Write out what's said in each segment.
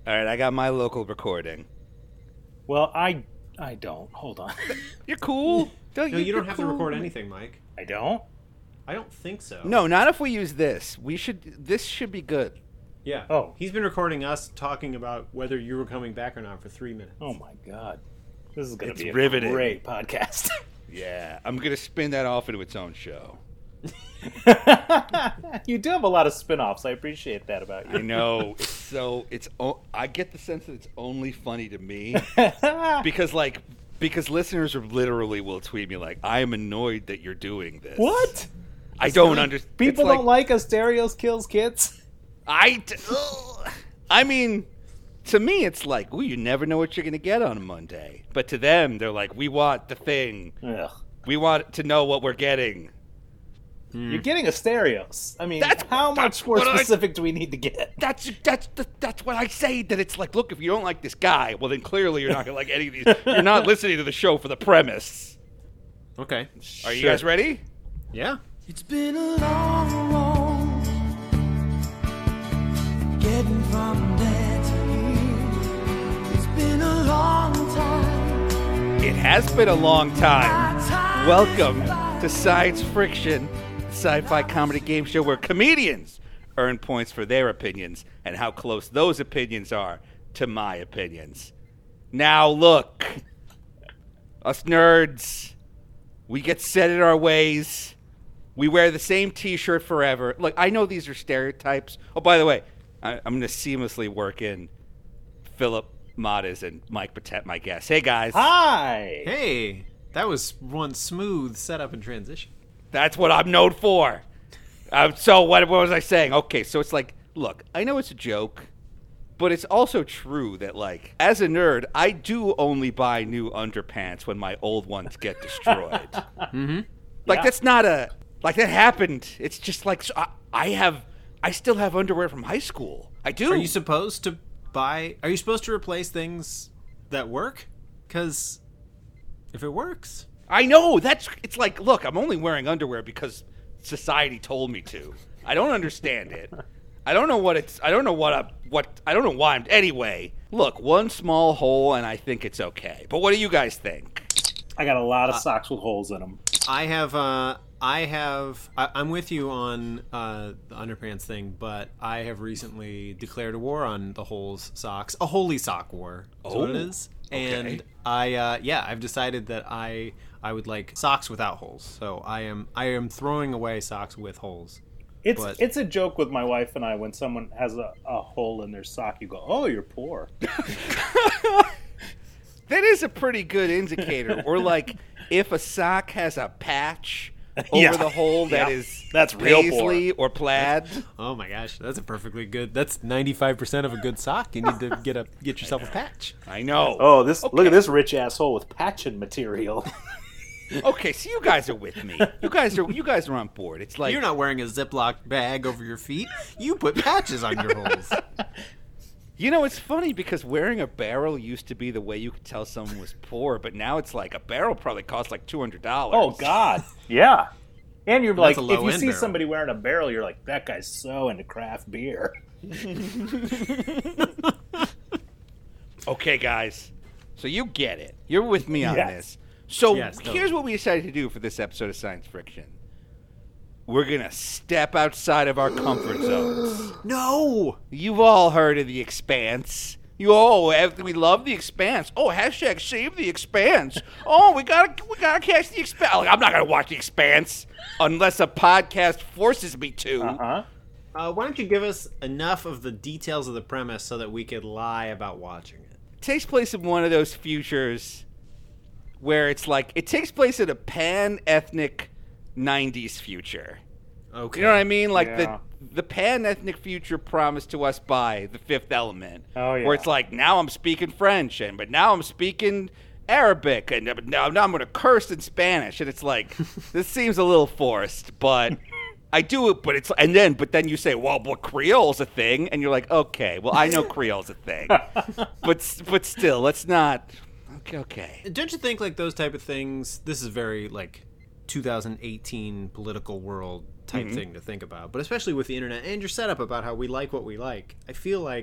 All right, I got my local recording. Well, I don't. Hold on. You're cool. No, you don't have to cool. record anything, Mike. I don't? I don't think so. No, not if we use this. This should be good. Yeah. Oh. He's been recording us talking about whether you were coming back or not for 3 minutes. Oh, my God. This is going It's to be a riveting. great podcast. Yeah, I'm going to spin that off into its own show. You do have a lot of spin-offs. I appreciate that about I you. know. I get the sense that it's only funny to me because listeners literally will tweet me like, I am annoyed that you're doing this. What? I don't understand. People don't like Asterios Kills Kids? I mean, to me, it's like, ooh, you never know what you're going to get on a Monday. But to them, they're like, we want the thing. Ugh. We want to know what we're getting. You're getting Asterios. I mean, That's how much more what specific do we need to get? That's what I say. That it's like, look, if you don't like this guy, well, then clearly you're not going to like any of these. You're not listening to the show for the premise. Okay. Are you guys ready? Yeah. It's been a long road getting from there to here. It's been a long time. It has been a long time. Welcome to Science Friction, sci-fi comedy game show where comedians earn points for their opinions and how close those opinions are to my opinions. Now look, us nerds, we get set in our ways. We wear the same t-shirt forever. Look, I know these are stereotypes. Oh, by the way, I'm going to seamlessly work in Philip Mottes and Mike Patet, my guests. Hey, guys. Hi! Hey, that was one smooth setup and transition. That's what I'm known for. So what was I saying? Okay, so it's like, look, I know it's a joke, but it's also true that, like, as a nerd, I do only buy new underpants when my old ones get destroyed. Mm-hmm. Like, Yeah. that's not like, that happened. It's just like, so I still have underwear from high school. I do. Are you supposed to replace things that work? Because if it works... I know. It's like, look, I'm only wearing underwear because society told me to. I don't understand it. I don't know why anyway, look, one small hole and I think it's okay. But what do you guys think? I got a lot of socks with holes in them. I'm with you on the underpants thing, but I have recently declared a war on the holes socks. A holy sock war is what it is. Okay. And I've decided that I would like socks without holes. So I am throwing away socks with holes. It's a joke with my wife and I when someone has a hole in their sock. You go, oh, you're poor. That is a pretty good indicator. Or like if a sock has a patch over Yeah. the hole that's real paisley or plaid. Oh my gosh, that's a perfectly good. That's 95% of a good sock. You need to get yourself a patch. I know. Oh, look at this rich asshole with patching material. Okay, so you guys are with me. You guys are on board. It's like You're not wearing a Ziploc bag over your feet. You put patches on your holes. You know, it's funny because wearing a barrel used to be the way you could tell someone was poor, but now it's like a barrel probably costs like $200. Oh, God. Yeah. And you're like, That's a if you low-end see barrel. somebody wearing a barrel, you're like, that guy's so into craft beer. Okay, guys. So you get it. You're with me on Yes. this. So Yes, here's totally. what we decided to do for this episode of Science Friction. We're going to step outside of our comfort zones. No. You've all heard of The Expanse. We love The Expanse. Oh, hashtag save The Expanse. Oh, we gotta catch The Expanse. Like, I'm not gonna watch The Expanse unless a podcast forces me to. Uh-huh. Why don't you give us enough of the details of the premise so that we could lie about watching it? It takes place in one of those futures where it's like it takes place in a pan-ethnic 90s future. Okay. You know what I mean? Like Yeah. the pan-ethnic future promised to us by The Fifth Element. Oh, yeah. Where it's like, now I'm speaking French, but now I'm speaking Arabic, and now I'm going to curse in Spanish. And it's like, this seems a little forced, but I do it. But then you say, well, Creole's a thing. And you're like, okay, well, I know Creole's a thing. but still, let's not. Okay. Don't you think like those type of things? This is very like 2018 political world type thing to think about, but especially with the internet and your setup about how we like what we like. I feel like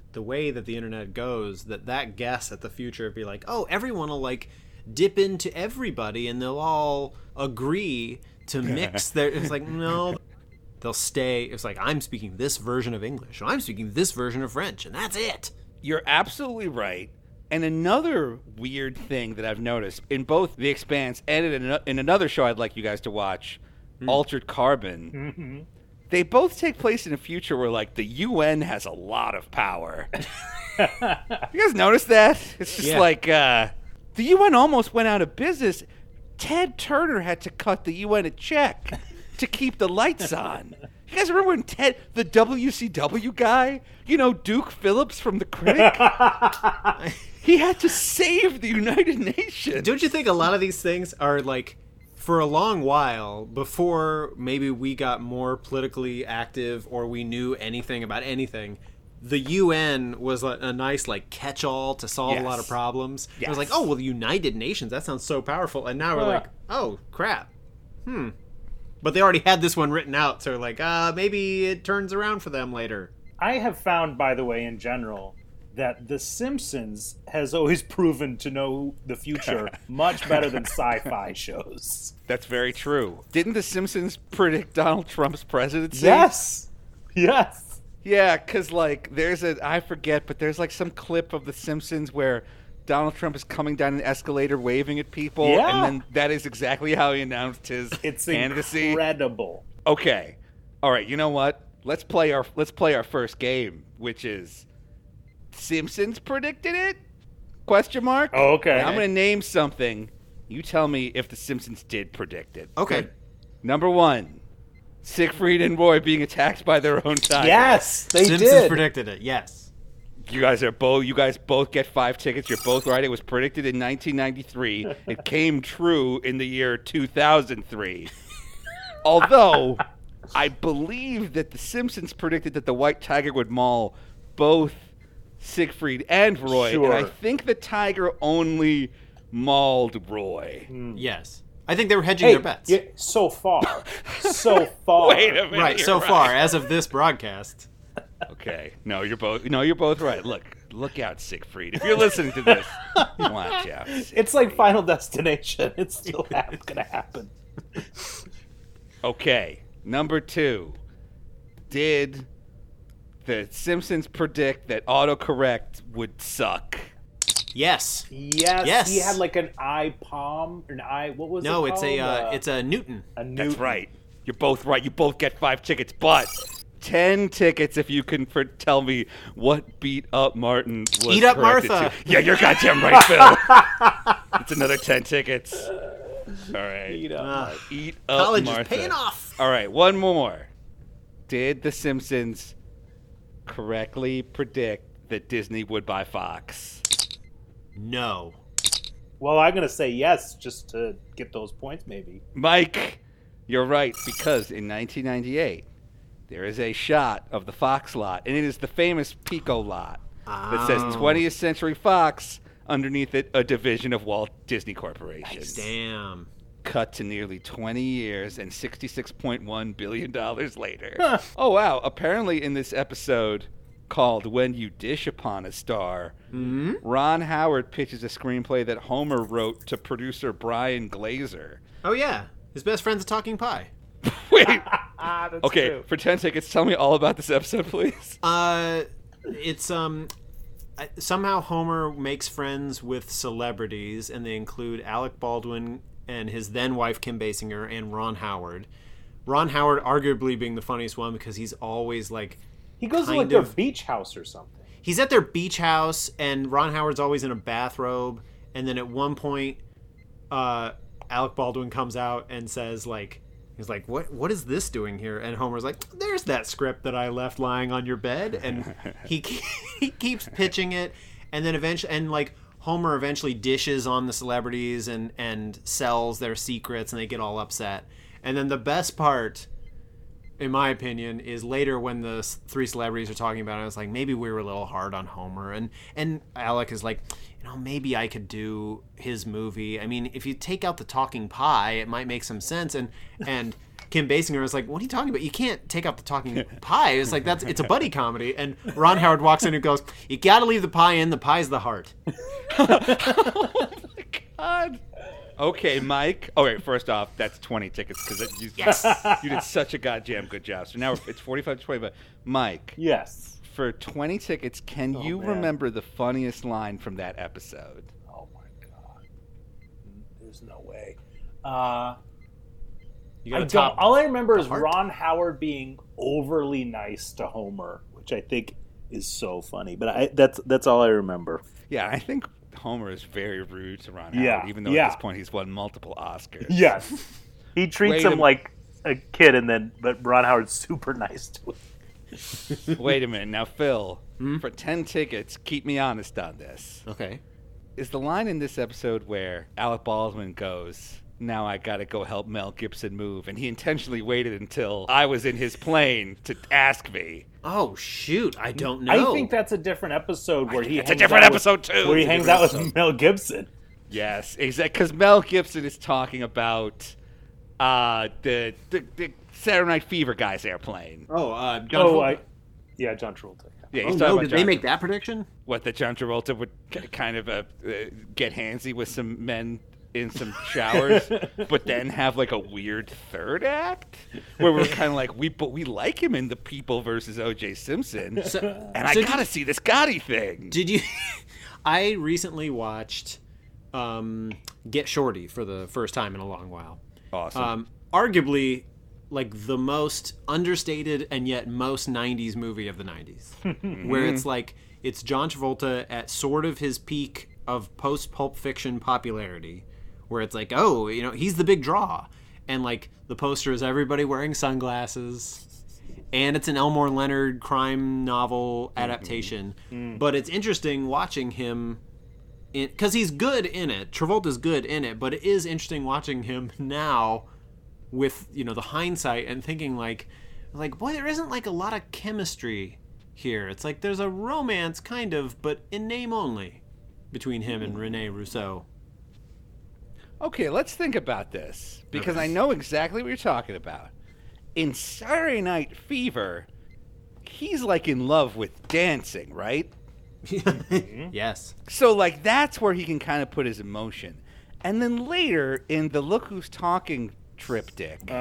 the way that the internet goes, that guess at the future would be like, oh, everyone will like dip into everybody and they'll all agree to mix their. It's like, no, they'll stay. It's like, I'm speaking this version of English, or I'm speaking this version of French, and that's it. You're absolutely right. And another weird thing that I've noticed in both The Expanse and in another show I'd like you guys to watch, Altered Carbon, they both take place in a future where, like, the UN has a lot of power. You guys notice that? It's just like, the UN almost went out of business. Ted Turner had to cut the UN a check to keep the lights on. You guys remember when Ted, the WCW guy, Duke Phillips from The Critic, he had to save the United Nations. Don't you think a lot of these things are like, for a long while, before maybe we got more politically active or we knew anything about anything, the UN was a nice like catch-all to solve a lot of problems. It was like, oh, well, the United Nations, that sounds so powerful. And now we're like, oh, crap. But they already had this one written out, so like, maybe it turns around for them later. I have found, by the way, in general, that The Simpsons has always proven to know the future much better than sci-fi shows. That's very true. Didn't The Simpsons predict Donald Trump's presidency? Yes. Yeah, because, like, I forget, but there's, like, some clip of The Simpsons where Donald Trump is coming down an escalator waving at people, and then that is exactly how he announced his candidacy. Incredible. Okay. All right, you know what? Let's play our first game, which is Simpsons predicted it? Question mark? Oh, okay. And I'm going to name something. You tell me if The Simpsons did predict it. Okay. Number 1, Siegfried and Roy being attacked by their own tiger. Yes, they Simpsons did. predicted it, yes. You guys both get 5 tickets. You're both right. It was predicted in 1993. It came true in the year 2003. Although, I believe that The Simpsons predicted that the white tiger would maul both Siegfried and Roy. Sure. And I think the tiger only mauled Roy. Yes. I think they were hedging their bets. Yeah, so far. Wait a minute. Right, you're so far, as of this broadcast. Okay. No, you're both right. Look out, Siegfried. If you're listening to this, watch out. It's like Final Destination. It's still going to happen. Okay. Number 2. Did The Simpsons predict that autocorrect would suck? Yes. Yes. He had like an eye palm, what was it called? No, it's a Newton. That's right. You're both right. You both get 5 tickets, but 10 tickets if you can tell me what Beat Up Martin was Eat Up corrected Martha. to. Yeah, you're goddamn right, Phil. It's another 10 tickets. All right. Eat Up Eat Up College Martha. is paying off. All right, one more. Did The Simpsons correctly predict that Disney would buy Fox? No. Well, I'm going to say yes just to get those points, maybe. Mike, you're right, because in 1998, there is a shot of the Fox lot, and it is the famous Pico lot that says 20th Century Fox underneath it, a division of Walt Disney Corporation. Damn. Cut to nearly 20 years and $66.1 billion later. Oh, wow. Apparently in this episode called When You Dish Upon a Star, Ron Howard pitches a screenplay that Homer wrote to producer Brian Glazer. Oh, yeah. His best friend's a talking pie. Wait. That's Okay, true. for 10 tickets, tell me all about this episode, please. It's somehow Homer makes friends with celebrities, and they include Alec Baldwin and his then wife Kim Basinger and Ron Howard. Ron Howard arguably being the funniest one because he's always like He goes to kind like their of- beach house or something. he's at their beach house, and Ron Howard's always in a bathrobe, and then at one point Alec Baldwin comes out and says like, he's like, what is this doing here? And Homer's like, there's that script that I left lying on your bed. And he keeps pitching it, and then eventually, and like Homer eventually dishes on the celebrities and sells their secrets, and they get all upset. And then the best part, in my opinion, is later when the 3 celebrities are talking about it. It's like, maybe we were a little hard on Homer, and Alec is like, maybe I could do his movie. I mean, if you take out the talking pie, it might make some sense. And Kim Basinger was like, "What are you talking about? You can't take out the talking pie." It's like it's a buddy comedy. And Ron Howard walks in and goes, "You got to leave the pie in. The pie's the heart." Oh my God. Okay, Mike. Oh, wait, first off, that's 20 tickets because you did such a goddamn good job. So now it's 45 to 25. Mike. Yes. For 20 tickets, can you man. remember the funniest line from that episode? Oh my God. There's no way. You I got don't. All I remember is heart? Ron Howard being overly nice to Homer, which I think is so funny. But that's all I remember. Yeah, I think Homer is very rude to Ron Yeah, Howard, even though yeah. at this point he's won multiple Oscars. Yes. He treats Wait him a- like a kid, but Ron Howard's super nice to him. Wait a minute. Now, Phil, for 10 tickets, keep me honest on this. Okay. Is the line in this episode where Alec Baldwin goes, "Now I gotta go help Mel Gibson move," and he intentionally waited until I was in his plane to ask me? Oh shoot! I don't know. I think that's a different episode where he. It's a hangs different out with- episode, too. Where he It's a hangs different out with episode. Mel Gibson. Yes, exactly. Because Mel Gibson is talking about the Saturday Night Fever guy's airplane. John. John Travolta. Yeah, Oh he's talking no! about Did they John- make that prediction? What, that John Travolta would kind of get handsy with some men in some showers, but then have like a weird third act where we're kind of like, we like him in The People versus O.J. Simpson, and I so gotta see this Gotti thing. Did you? I recently watched Get Shorty for the first time in a long while. Awesome. Arguably, like the most understated and yet most 90s movie of the 90s. Where it's like, it's John Travolta at sort of his peak of post-Pulp Fiction popularity. Where it's like, oh, he's the big draw. And like, the poster is everybody wearing sunglasses. And it's an Elmore Leonard crime novel adaptation. But it's interesting watching him, because he's good in it. Travolta's good in it. But it is interesting watching him now with, the hindsight and thinking like, boy, there isn't like a lot of chemistry here. It's like there's a romance kind of, but in name only, between him and Rene Rousseau. Okay, let's think about this, because I know exactly what you're talking about. In Saturday Night Fever, he's like in love with dancing, right? Yes. So, like, that's where he can kind of put his emotion. And then later, in the Look Who's Talking triptych,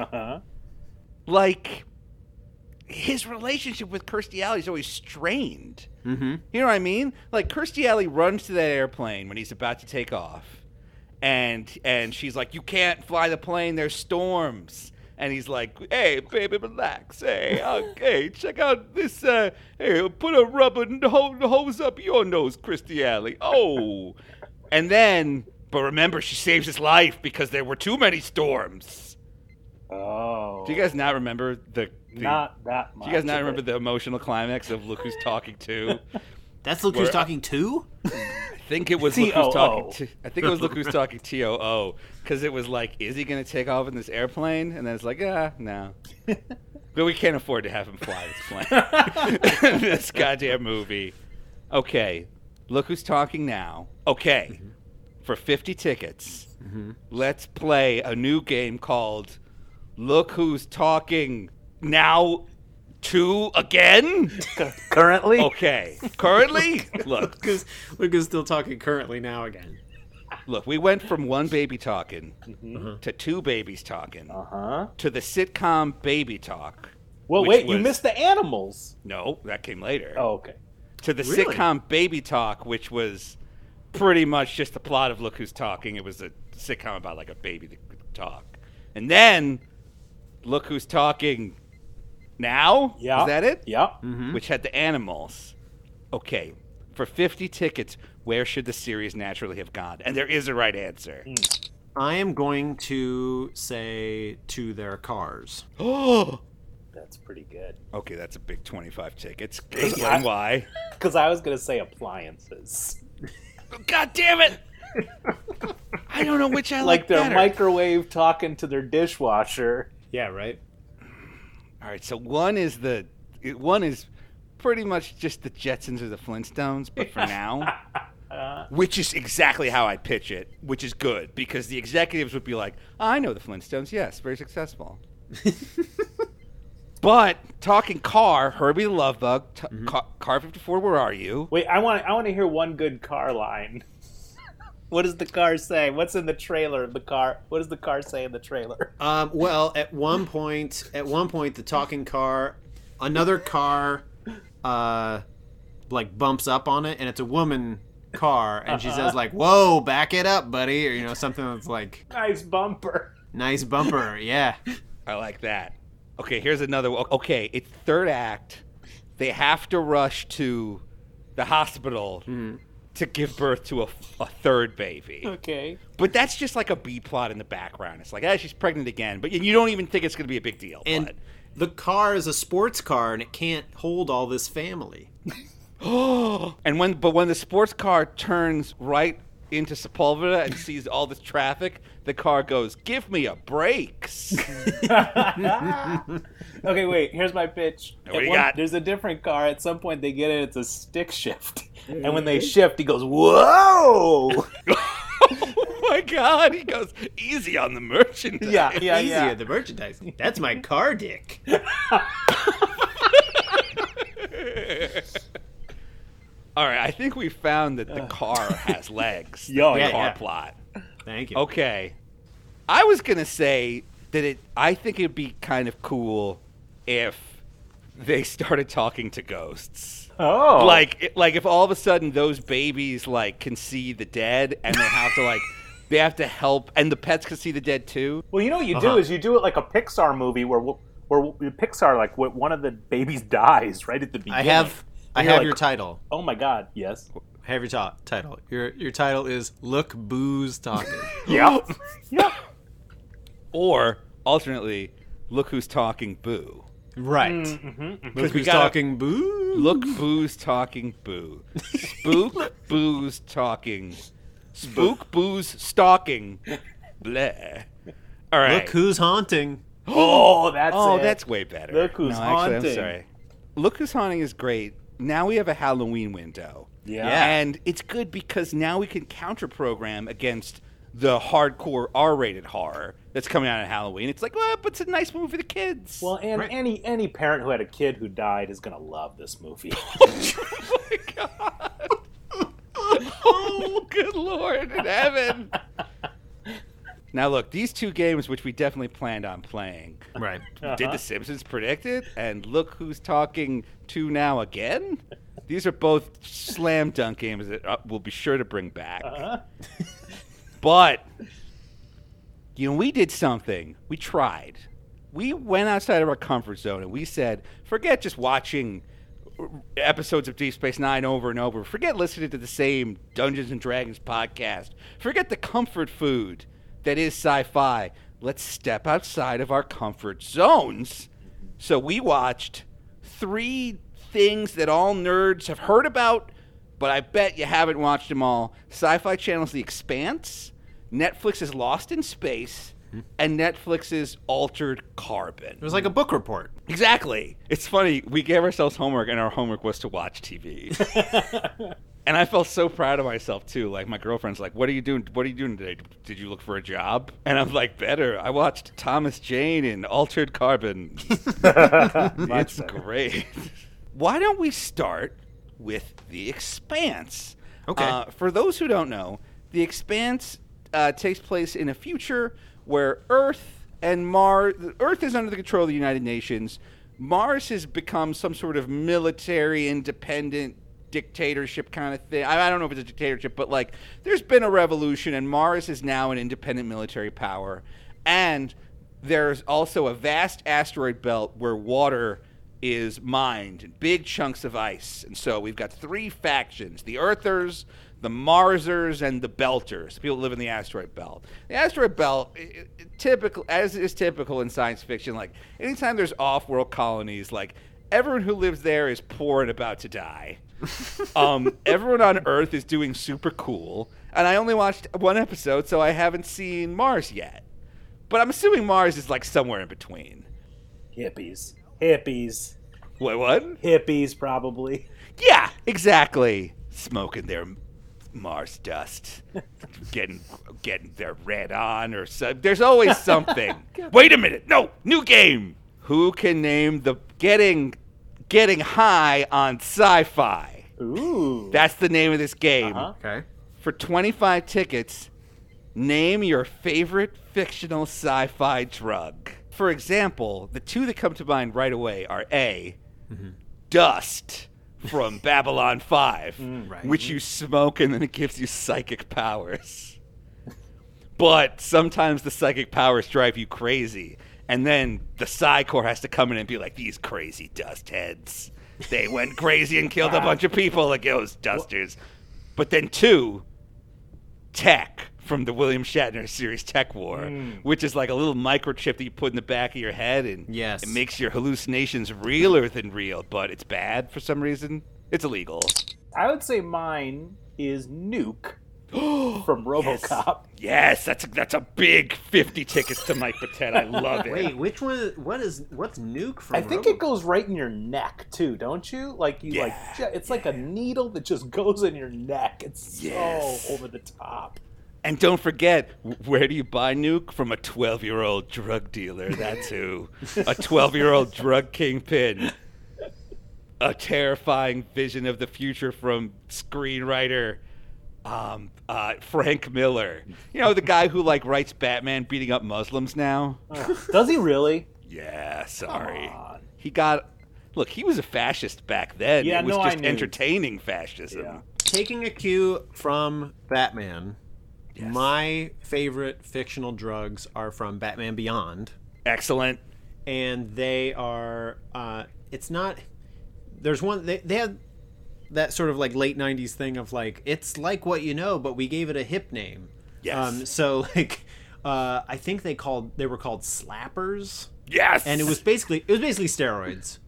like, his relationship with Kirstie Alley is always strained. Mm-hmm. You know what I mean? Like, Kirstie Alley runs to that airplane when he's about to take off, and she's like, "You can't fly the plane, there's storms." And he's like, "Hey, baby, relax. Hey, okay, check out this. Hey, put a rubber hose up your nose, Kirstie Alley. Oh." And then, but remember, she saves his life because there were too many storms. Oh. Do you guys not remember the Not that much. Do you guys not of remember it. the emotional climax of Look Who's Talking To? That's Look Who's Where- Talking To? I think it was Look Who's TOO. Talking To. I think it was Look Who's Talking TOO, because it was like, is he going to take off in this airplane? And then it's like, no. But we can't afford to have him fly this plane. This goddamn movie. Okay, Look Who's Talking Now. Okay, for 50 tickets, let's play a new game called Look Who's Talking Now 2 again? Currently? Okay. Currently? Look, Luke is still talking currently now again. we went from one baby talking to two babies talking to the sitcom Baby Talk. Well, which wait, you was- missed the animals. No, that came later. Oh, okay. To the Really? sitcom Baby Talk, which was pretty much just the plot of Look Who's Talking. It was a sitcom about like a baby that could talk. And then Look Who's Talking Now? Yeah. Is that it? Yeah. Which had the animals. Okay, for 50 tickets, where should the series naturally have gone? And there is a right answer. I am going to say To Their Cars. Oh! That's pretty good. Okay, that's a big 25 tickets. Explain why. Because I was going to say appliances. God damn it! I don't know which I Like their better. microwave talking to their dishwasher. Yeah, right? All right, so one is pretty much just the Jetsons or the Flintstones, but for now, which is exactly how I pitch it, which is good because the executives would be like, "I know the Flintstones, yes, very successful." But talking car, Herbie the Love Bug, Car 54, where are you? Wait, I want to hear one good car line. What does the car say? What's in the trailer of the car? What does the car say in the trailer? Well, at one point, the talking car, another car, like bumps up on it, and it's a woman car, and she says like, "Whoa, back it up, buddy," or something that's like, Nice bumper. "Nice bumper." Yeah. I like that. Okay, here's another one. Okay, it's third act. They have to rush to the hospital to give birth to a third baby. Okay. But that's just like a B plot in the background. It's like, she's pregnant again. But you don't even think it's going to be a big deal. And the car is a sports car, and it can't hold all this family. And when the sports car turns right into Sepulveda and sees all this traffic, the car goes, "Give me a brakes." Okay, wait. Here's my pitch. What do you got? There's a different car. At some point, they get in. It's a stick shift, and when they shift, he goes, "Whoa!" Oh my God! He goes easy on the merchandise. Yeah. Easier, the merchandise. That's my car dick. All right, I think we found that the car has legs. Yo, the yeah, car yeah. plot. Thank you. Okay. I was going to say that I think it'd be kind of cool if they started talking to ghosts. Oh. Like if all of a sudden those babies like can see the dead and they have to they have to help, and the pets can see the dead too. Well, you know what you do is you do it like a Pixar movie where Pixar, like, one of the babies dies right at the beginning. I have your title. Oh my God! Yes. I have your title. Your title is "Look, Boo's Talking." Yep. Yep. Or alternately, look who's talking, Boo. Right. Look who's talking, Boo. Look, Boo's talking, Boo. Spook, Boo's talking. Spook, Boo's stalking. Bleh. All right. Look who's haunting. Oh, that's it. That's way better. Look who's Actually, I'm haunting. sorry. Look Who's Haunting is great. Now we have a Halloween window. Yeah. And it's good because now we can counter-program against the hardcore R-rated horror that's coming out on Halloween. It's like, well, but it's a nice movie for the kids. Well, and Right. any parent who had a kid who died is gonna love this movie. Oh my God. Oh, good Lord in heaven. Now, look, these two games, which we definitely planned on playing, Right. did The Simpsons predict it? And look who's talking to now again? These are both slam dunk games that we'll be sure to bring back. But, we did something. We tried. We went outside of our comfort zone and we said, forget just watching episodes of Deep Space Nine over and over. Forget listening to the same Dungeons and Dragons podcast. Forget the comfort food that is sci-fi. Let's step outside of our comfort zones. So we watched 3 things that all nerds have heard about, but I bet you haven't watched them all. Sci-Fi Channel's The Expanse, Netflix's Lost in Space, and Netflix's Altered Carbon. It was like a book report. Exactly. It's funny. We gave ourselves homework, and our homework was to watch TV. And I felt so proud of myself too. Like, my girlfriend's like, "What are you doing? What are you doing today? Did you look for a job?" And I'm like, "Better. I watched Thomas Jane and Altered Carbon. It's great." Why don't we start with The Expanse? Okay. For those who don't know, The Expanse takes place in a future where Earth and Mars. Earth is under the control of the United Nations. Mars has become some sort of military independent dictatorship kind of thing. I don't know if it's a dictatorship, but like there's been a revolution and Mars is now an independent military power. And there's also a vast asteroid belt where water is mined in big chunks of ice. And so we've got 3 factions, the Earthers, the Marsers, and the Belters, people who live in the asteroid belt. The asteroid belt, typical, as is typical in science fiction, like anytime there's off-world colonies, like everyone who lives there is poor and about to die. Everyone on Earth is doing super cool, and I only watched 1 episode, so I haven't seen Mars yet. But I'm assuming Mars is like somewhere in between. Hippies. What? Hippies, probably. Yeah, exactly. Smoking their Mars dust, getting their red on or so. There's always something. Wait a minute, no, new game. Who can name the getting high on sci-fi? Ooh. That's the name of this game. Okay. For 25 tickets, name your favorite fictional sci-fi drug. For example, the two that come to mind right away are A, dust from Babylon 5, Right. which you smoke and then it gives you psychic powers. But sometimes the psychic powers drive you crazy. And then the Psi Corps has to come in and be like, these crazy dust heads. They went crazy and killed a bunch of people like those dusters. But then 2, Tech from the William Shatner series Tech War, which is like a little microchip that you put in the back of your head, and Yes. it makes your hallucinations realer than real, but it's bad for some reason. It's illegal. I would say mine is Nuke from RoboCop. Yes, that's a big 50 tickets to Mike Patet. I love it. Wait, which one? What's Nuke from? I think it goes right in your neck too, don't you? Like you it's like a needle that just goes in your neck. It's Yes. so over the top. And don't forget, where do you buy Nuke? From a 12-year-old drug dealer. That's who. A 12-year-old drug kingpin. A terrifying vision of the future from screenwriter Frank Miller. You know, the guy who like writes Batman beating up Muslims now? Does he really? Yeah, sorry. Come on. He was a fascist back then. Yeah, it was no, I just knew. entertaining fascism. Yeah. Taking a cue from Batman. Yes. My favorite fictional drugs are from Batman Beyond, Excellent. and they are. It's not. There's one. They had that sort of like late '90s thing of like it's like what you know, but we gave it a hip name. Yes. So like, I think they were called slappers. Yes. And it was basically steroids,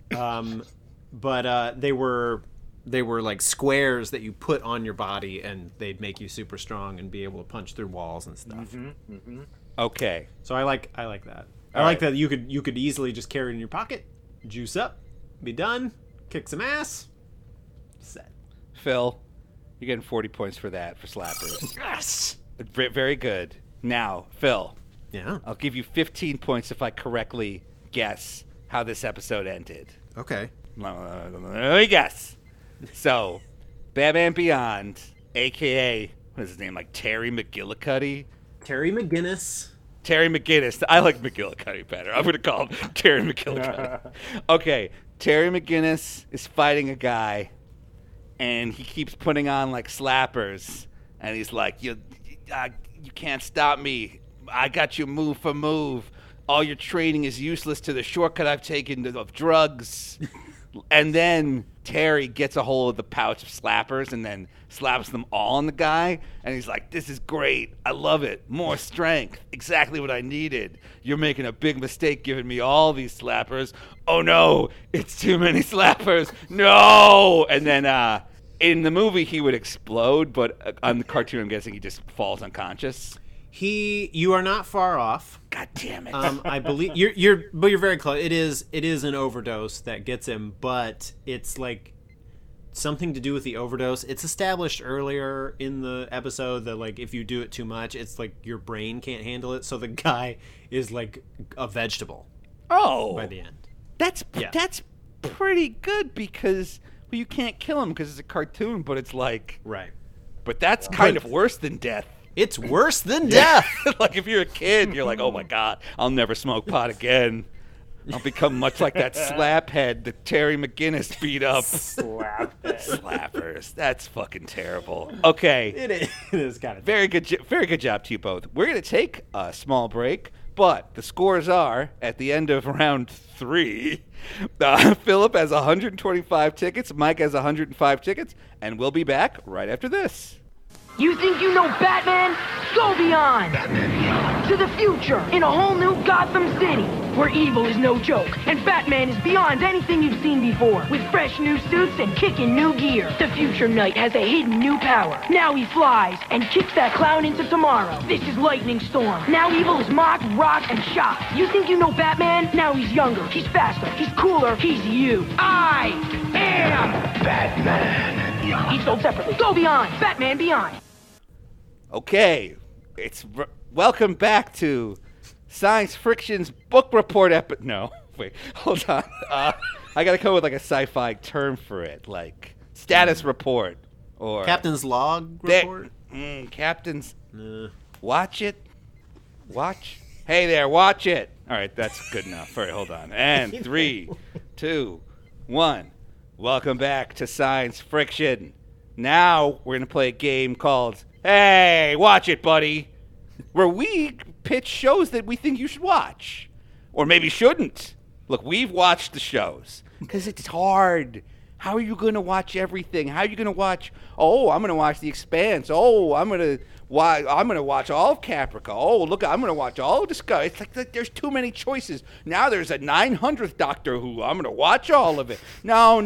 but they were like squares that you put on your body, and they'd make you super strong and be able to punch through walls and stuff. Okay. So I like that. I like that you could easily just carry it in your pocket, juice up, be done, kick some ass, set. Phil, you're getting 40 points for that, for slappers. Yes. Very good. Now, Phil, Yeah. I'll give you 15 points if I correctly guess how this episode ended. Okay. Let me guess. So, Batman Beyond, a.k.a., what is his name, like Terry McGillicuddy? Terry McGinnis. Terry McGinnis. I like McGillicuddy better. I'm going to call him Terry McGillicuddy. Okay, Terry McGinnis is fighting a guy, and he keeps putting on, like, slappers, and he's like, you can't stop me. I got you move for move. All your training is useless to the shortcut I've taken of drugs. And then Terry gets a hold of the pouch of slappers and then slaps them all on the guy. And he's like, this is great. I love it. More strength. Exactly what I needed. You're making a big mistake giving me all these slappers. Oh, no. It's too many slappers. No. And then in the movie, he would explode. But on the cartoon, I'm guessing he just falls unconscious. You are not far off. God damn it. I believe you're very close. It is an overdose that gets him, but it's like something to do with the overdose. It's established earlier in the episode that like if you do it too much, it's like your brain can't handle it. So the guy is like a vegetable by the end. That's pretty good because you can't kill him because it's a cartoon, but it's like Right. But that's kind of worse than death. It's worse than death. Like if you're a kid, you're like, oh my god, I'll never smoke pot again. I'll become much like that slaphead that Terry McGinnis beat up. Slappers. That's fucking terrible. Okay. It is kind of Very good job to you both. We're going to take a small break, but the scores are, at the end of round 3, Philip has 125 tickets, Mike has 105 tickets, and we'll be back right after this. You think you know Batman? Go beyond! To the future, in a whole new Gotham City, where evil is no joke, and Batman is beyond anything you've seen before, with fresh new suits and kicking new gear. The future Knight has a hidden new power. Now he flies, and kicks that clown into tomorrow. This is Lightning Storm. Now evil is mocked, rocked, and shocked. You think you know Batman? Now he's younger, he's faster, he's cooler, he's you. I am Batman. Each sold separately. Go Beyond. Batman Beyond. Okay, welcome back to Science Friction's book report No, wait, hold on. I gotta come with like a sci-fi term for it, like status report or Captain's log report. Captain's. Watch it. Watch. Hey there, watch it. All right, that's good enough. All right, hold on. And 3, 2, 1. Welcome back to Science Friction. Now we're gonna play a game called Hey, watch it, buddy, where we pitch shows that we think you should watch. Or maybe shouldn't. Look, we've watched the shows. Because it's hard. How are you going to watch everything? How are you going to watch, I'm going to watch The Expanse. I'm going to watch all of Caprica. Look, I'm going to watch all of Discovery. It's like there's too many choices. Now there's a 900th Doctor Who. I'm going to watch all of it. No.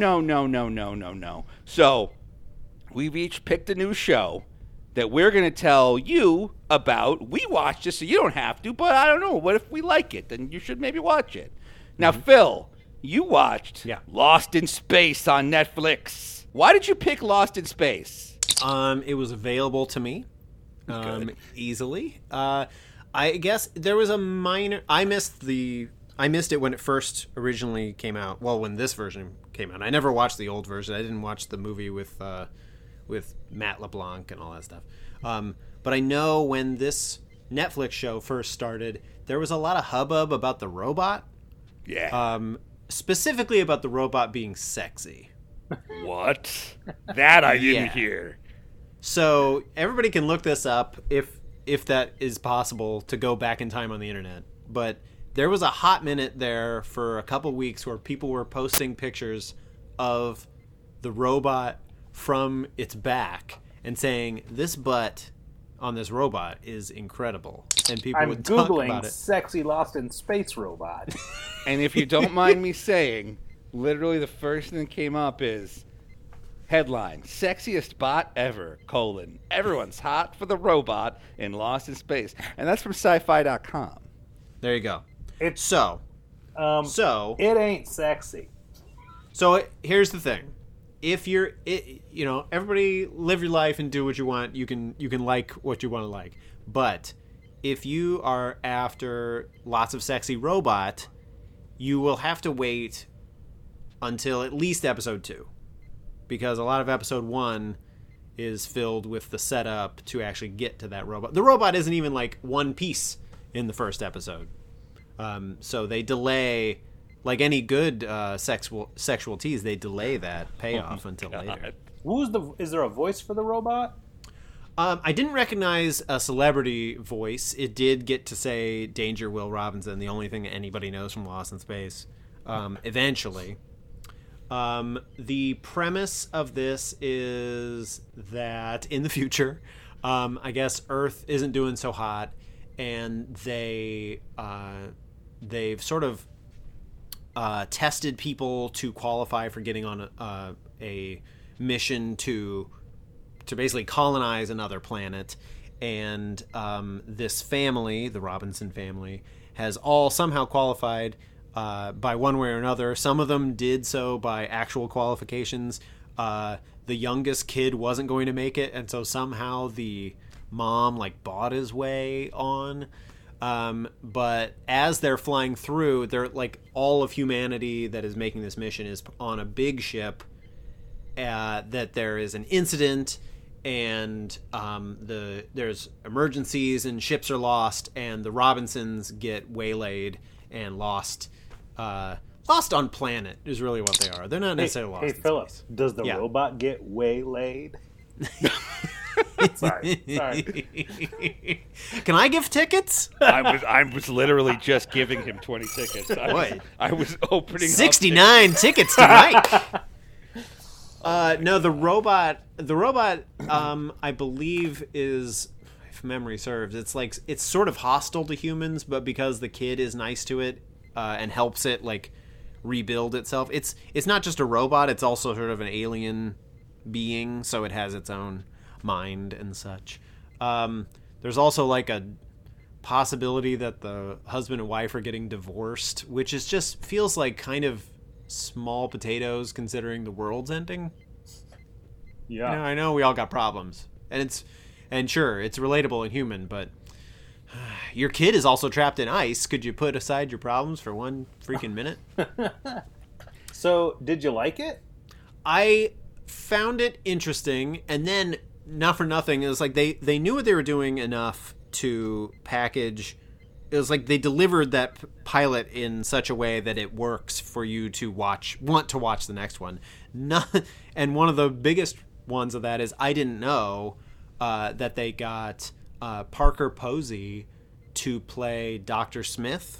So we've each picked a new show that we're going to tell you about. We watched it, so you don't have to, but I don't know. What if we like it? Then you should maybe watch it. Now, Phil, you watched Lost in Space on Netflix. Why did you pick Lost in Space? It was available to me easily. I guess there was a minor... I missed it when it first originally came out. Well, when this version came out. I never watched the old version. I didn't watch the movie with Matt LeBlanc and all that stuff. But I know when this Netflix show first started, there was a lot of hubbub about the robot. Yeah. Specifically about the robot being sexy. What? That I didn't hear. So everybody can look this up if that is possible to go back in time on the internet. But there was a hot minute there for a couple weeks where people were posting pictures of the robot from its back and saying this butt on this robot is incredible, and people would talk about it. Sexy Lost in Space robot. And if you don't mind me saying, literally the first thing that came up is headline: sexiest bot ever, everyone's hot for the robot in Lost in Space. And that's from sci-fi.com. There you go. It ain't sexy. So here's the thing. If you're, everybody live your life and do what you want. You can like what you want to like. But if you are after lots of sexy robot, you will have to wait until at least episode 2. Because a lot of episode 1 is filled with the setup to actually get to that robot. The robot isn't even like one piece in the first episode. So they delay... Like any good sexual tease, they delay that payoff until later. Is there a voice for the robot? I didn't recognize a celebrity voice. It did get to say Danger Will Robinson, the only thing that anybody knows from Lost in Space, eventually. The premise of this is that in the future, I guess Earth isn't doing so hot, and they've sort of tested people to qualify for getting on a mission to basically colonize another planet, and this family, the Robinson family, has all somehow qualified by one way or another. Some of them did so by actual qualifications. The youngest kid wasn't going to make it, and so somehow the mom bought his way on. But as they're flying through, they're all of humanity that is making this mission is on a big ship, that there is an incident, and there's emergencies and ships are lost, and the Robinsons get waylaid and lost on planet is really what they are. They're not necessarily lost. Hey, Philip, does the robot get waylaid? Sorry. Can I give tickets? I was literally just giving him 20 tickets. I was opening 69 tickets tonight. No, the robot, I believe is, if memory serves, it's sort of hostile to humans, but because the kid is nice to it and helps it rebuild itself, it's not just a robot. It's also sort of an alien being, so it has its own mind and such. There's also a possibility that the husband and wife are getting divorced, which feels like kind of small potatoes considering the world's ending. Yeah. I know we all got problems, and sure, it's relatable and human, but your kid is also trapped in ice. Could you put aside your problems for one freaking minute? So, did you like it? I found it interesting, and then not for nothing, it was like they knew what they were doing enough to package. It was like they delivered that pilot in such a way that it works for you to want to watch the next one. And one of the biggest ones of that is I didn't know that they got Parker Posey to play Dr. Smith,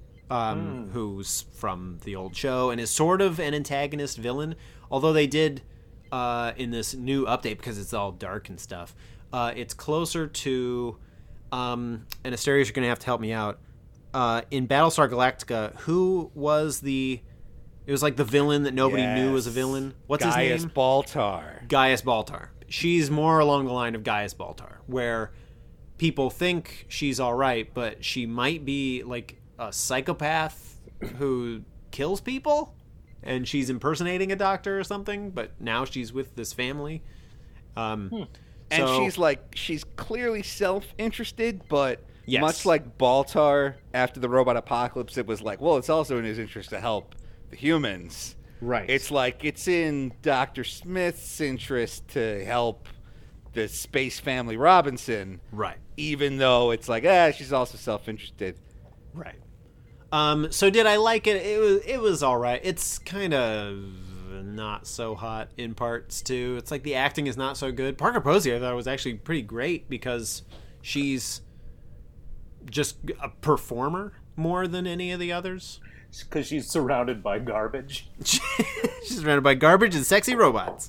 who's from the old show and is sort of an antagonist villain. Although they did in this new update, because it's all dark and stuff, it's closer to, and Asterios, you're going to have to help me out, in Battlestar Galactica, who was it was like the villain that nobody knew was a villain. What's his name? Gaius Baltar. Gaius Baltar. She's more along the line of Gaius Baltar, where people think she's all right, but she might be like a psychopath who kills people, and she's impersonating a doctor or something, but now she's with this family. And So- she's clearly self-interested, but Yes. much like Baltar after the robot apocalypse, it was like, well, it's also in his interest to help the humans. Right. It's like it's in Dr. Smith's interest to help the space family Robinson. Right. Even though it's like, she's also self-interested. Right. So did I like it? It was all right. It's kind of not so hot in parts too. It's like the acting is not so good. Parker Posey I thought was actually pretty great because she's just a performer more than any of the others. Because she's surrounded by garbage. She's surrounded by garbage and sexy robots.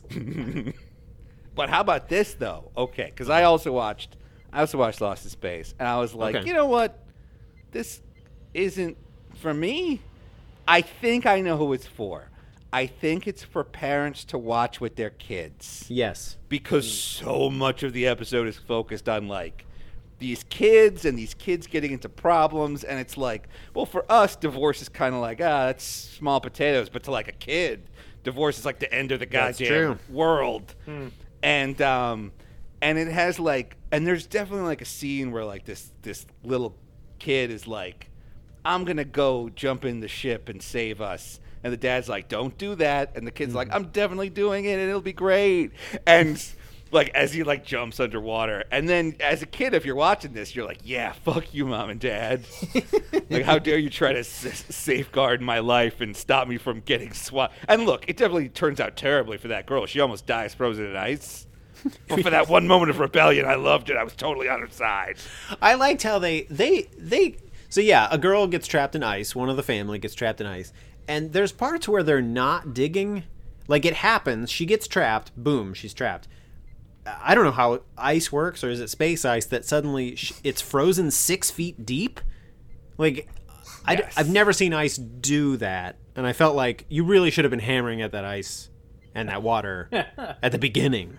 But how about this though? Okay, because I also watched Lost in Space, and I was like, Okay. you know what? This isn't for me. I think I know who it's for. I think it's for parents to watch with their kids, Yes. because so much of the episode is focused on like these kids and these kids getting into problems, and it's like, well, for us, divorce is kind of like, that's small potatoes, but to like a kid, divorce is like the end of the That's goddamn true. world. And it has like, and there's definitely like a scene where like this little kid is like, I'm gonna go jump in the ship and save us. And the dad's like, don't do that. And the kid's like, I'm definitely doing it and it'll be great. And like, as he like jumps underwater. And then as a kid, if you're watching this, you're like, yeah, fuck you, mom and dad. Like, how dare you try to safeguard my life and stop me from getting swamped. And look, it definitely turns out terribly for that girl. She almost dies frozen in ice. But for that one moment of rebellion, I loved it. I was totally on her side. I liked how they so yeah, a girl gets trapped in ice, one of the family gets trapped in ice, and there's parts where they're not digging. Like, it happens, she gets trapped, boom, she's trapped. I don't know how ice works, or is it space ice that suddenly it's frozen 6 feet deep? Like, Yes. I've never seen ice do that, and I felt like you really should have been hammering at that ice and that water at the beginning.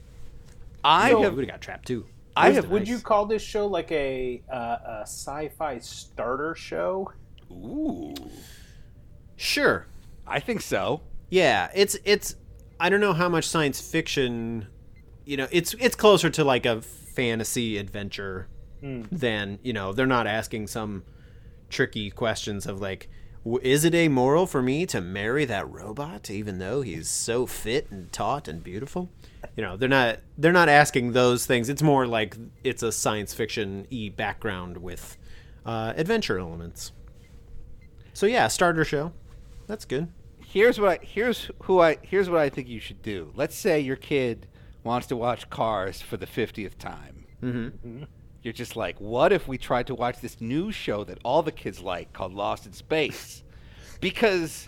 I We have would have got trapped too. Would you call this show like a sci-fi starter show? Ooh, Sure. I think so. Yeah, it's I don't know how much science fiction, it's closer to like a fantasy adventure than, they're not asking some tricky questions of like, is it amoral for me to marry that robot even though he's so fit and taut and beautiful? They're not asking those things. It's more like it's a science fiction-y background with adventure elements. So yeah, starter show. That's good. Here's what I think you should do. Let's say your kid wants to watch Cars for the 50th time. Mm-hmm. You're just like, what if we tried to watch this new show that all the kids like called Lost in Space? Because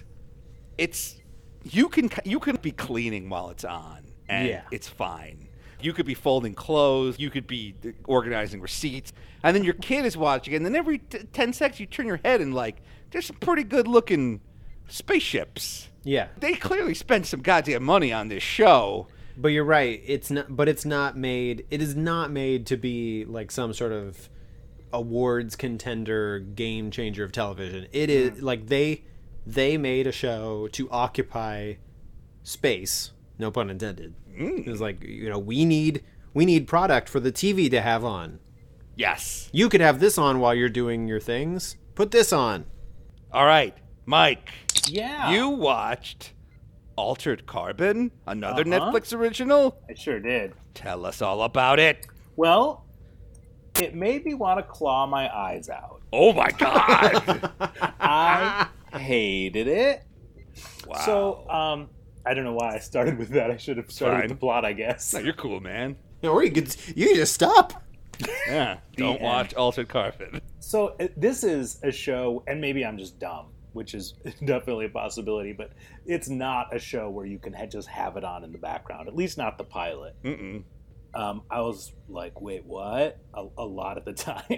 you can be cleaning while it's on, and it's fine. You could be folding clothes. You could be organizing receipts. And then your kid is watching, and then every 10 seconds you turn your head and like, there's some pretty good looking spaceships. Yeah. They clearly spent some goddamn money on this show. But you're right. It is not made to be like some sort of awards contender, game changer of television. It is like they made a show to occupy space, no pun intended, It was like, we need product for the TV to have on. Yes. You could have this on while you're doing your things. Put this on. All right, Mike. Yeah. You watched Altered Carbon, another Netflix original? I sure did. Tell us all about it. Well, it made me want to claw my eyes out. Oh my God. I hated it. Wow. So, I don't know why I started with that. I should have started with the plot, I guess. No, you're cool, man. Or you could just stop. Yeah. Don't watch Altered Carbon. So this is a show, and maybe I'm just dumb, which is definitely a possibility, but it's not a show where you can just have it on in the background, at least not the pilot. Mm-mm. I was like, wait, what? A lot of the time.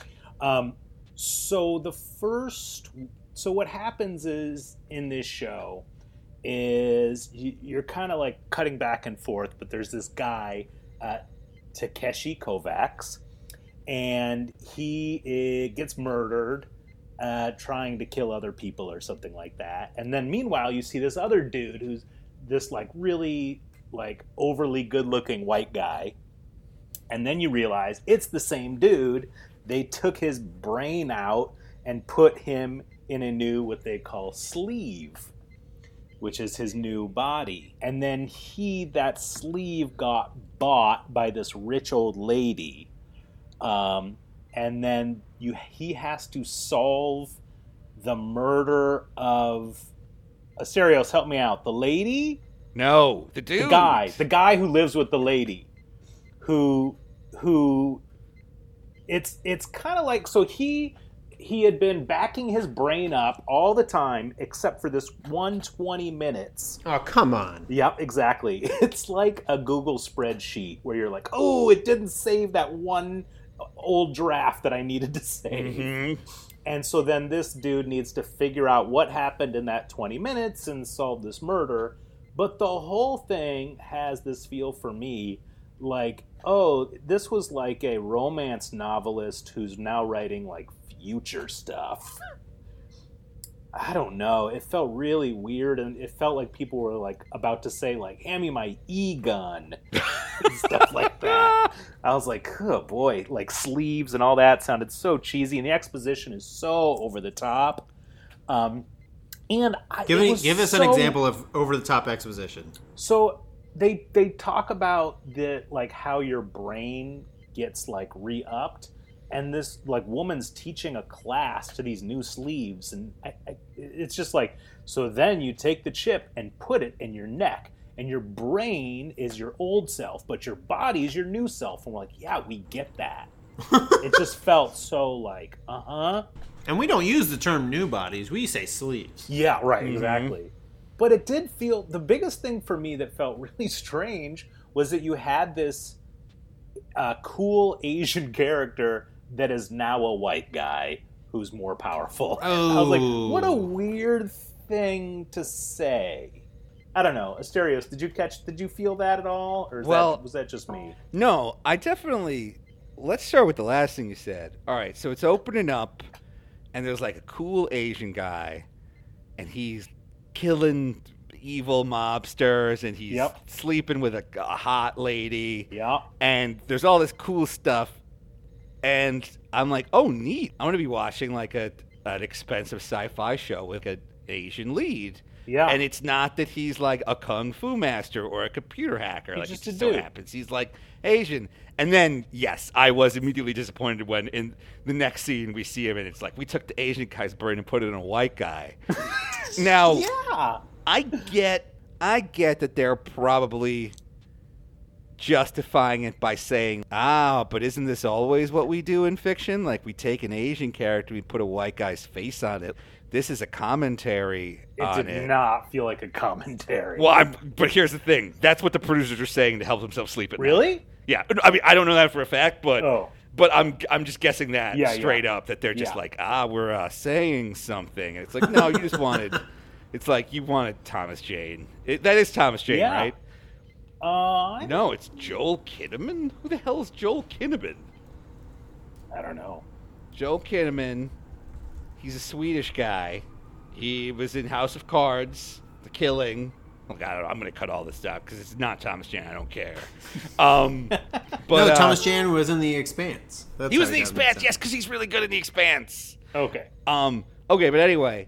So what happens is in this show is you're kind of like cutting back and forth, but there's this guy, Takeshi Kovacs, and he gets murdered trying to kill other people or something like that. And then meanwhile, you see this other dude who's this like really like overly good-looking white guy. And then you realize it's the same dude. They took his brain out and put him in a new, what they call sleeve, which is his new body. And then that sleeve got bought by this rich old lady. And then he has to solve the murder of Asterios, help me out. The lady? No, the dude. The guy who lives with the lady. Who it's kind of like, so he had been backing his brain up all the time except for this 120 minutes. Oh, come on. Yep, exactly. It's like a Google spreadsheet where you're like, oh, it didn't save that one old draft that I needed to save. Mm-hmm. And so then this dude needs to figure out what happened in that 20 minutes and solve this murder. But the whole thing has this feel for me like, oh, this was like a romance novelist who's now writing like future stuff. I don't know. It felt really weird, and it felt like people were like about to say like, hand me my e-gun and stuff like that. I was like, oh boy, like sleeves and all that sounded so cheesy, and the exposition is so over the top. And give us an example of over the top exposition. So they talk about like how your brain gets like re-upped. And this like woman's teaching a class to these new sleeves, and it's just like, so then you take the chip and put it in your neck, and your brain is your old self, but your body is your new self. And we're like, yeah, we get that. It just felt so like, And we don't use the term new bodies; we say sleeves. Yeah, right, exactly. But it did feel, the biggest thing for me that felt really strange was that you had this cool Asian character that is now a white guy who's more powerful. Oh. I was like, what a weird thing to say. I don't know. Asterios, did you feel that at all? Or was that just me? No, I definitely... Let's start with the last thing you said. All right, so it's opening up, and there's like a cool Asian guy, and he's killing evil mobsters, and he's sleeping with a hot lady. Yeah. And there's all this cool stuff. And I'm like, oh, neat. I'm going to be watching like an expensive sci-fi show with an Asian lead. Yeah. And it's not that he's like a kung fu master or a computer hacker. Like, just it a so dude. happens he's like Asian. And then, yes, I was immediately disappointed when in the next scene we see him and it's like, we took the Asian guy's brain and put it in a white guy. Now, Yeah. I get that they're probably justifying it by saying, but isn't this always what we do in fiction? Like, we take an Asian character, we put a white guy's face on it. This is a commentary on it. It did not feel like a commentary. Well, but here's the thing. That's what the producers are saying to help themselves sleep at night. Really? Yeah. I mean, I don't know that for a fact, but Oh. but I'm just guessing that straight up, that they're just Yeah. like, we're saying something. And it's like, no, you just wanted... It's like you wanted Thomas Jane. That is Thomas Jane, Yeah. right? No. It's Joel Kinnaman? Who the hell is Joel Kinnaman? I don't know. Joel Kinnaman, he's a Swedish guy. He was in House of Cards, The Killing. Look, I don't know. I'm going to cut all this out because it's not Thomas Jane. I don't care. No, Thomas Jane was in The Expanse. That's He was how in The got mixed Expanse, up. yes, because he's really good in The Expanse. Okay. Okay, but anyway,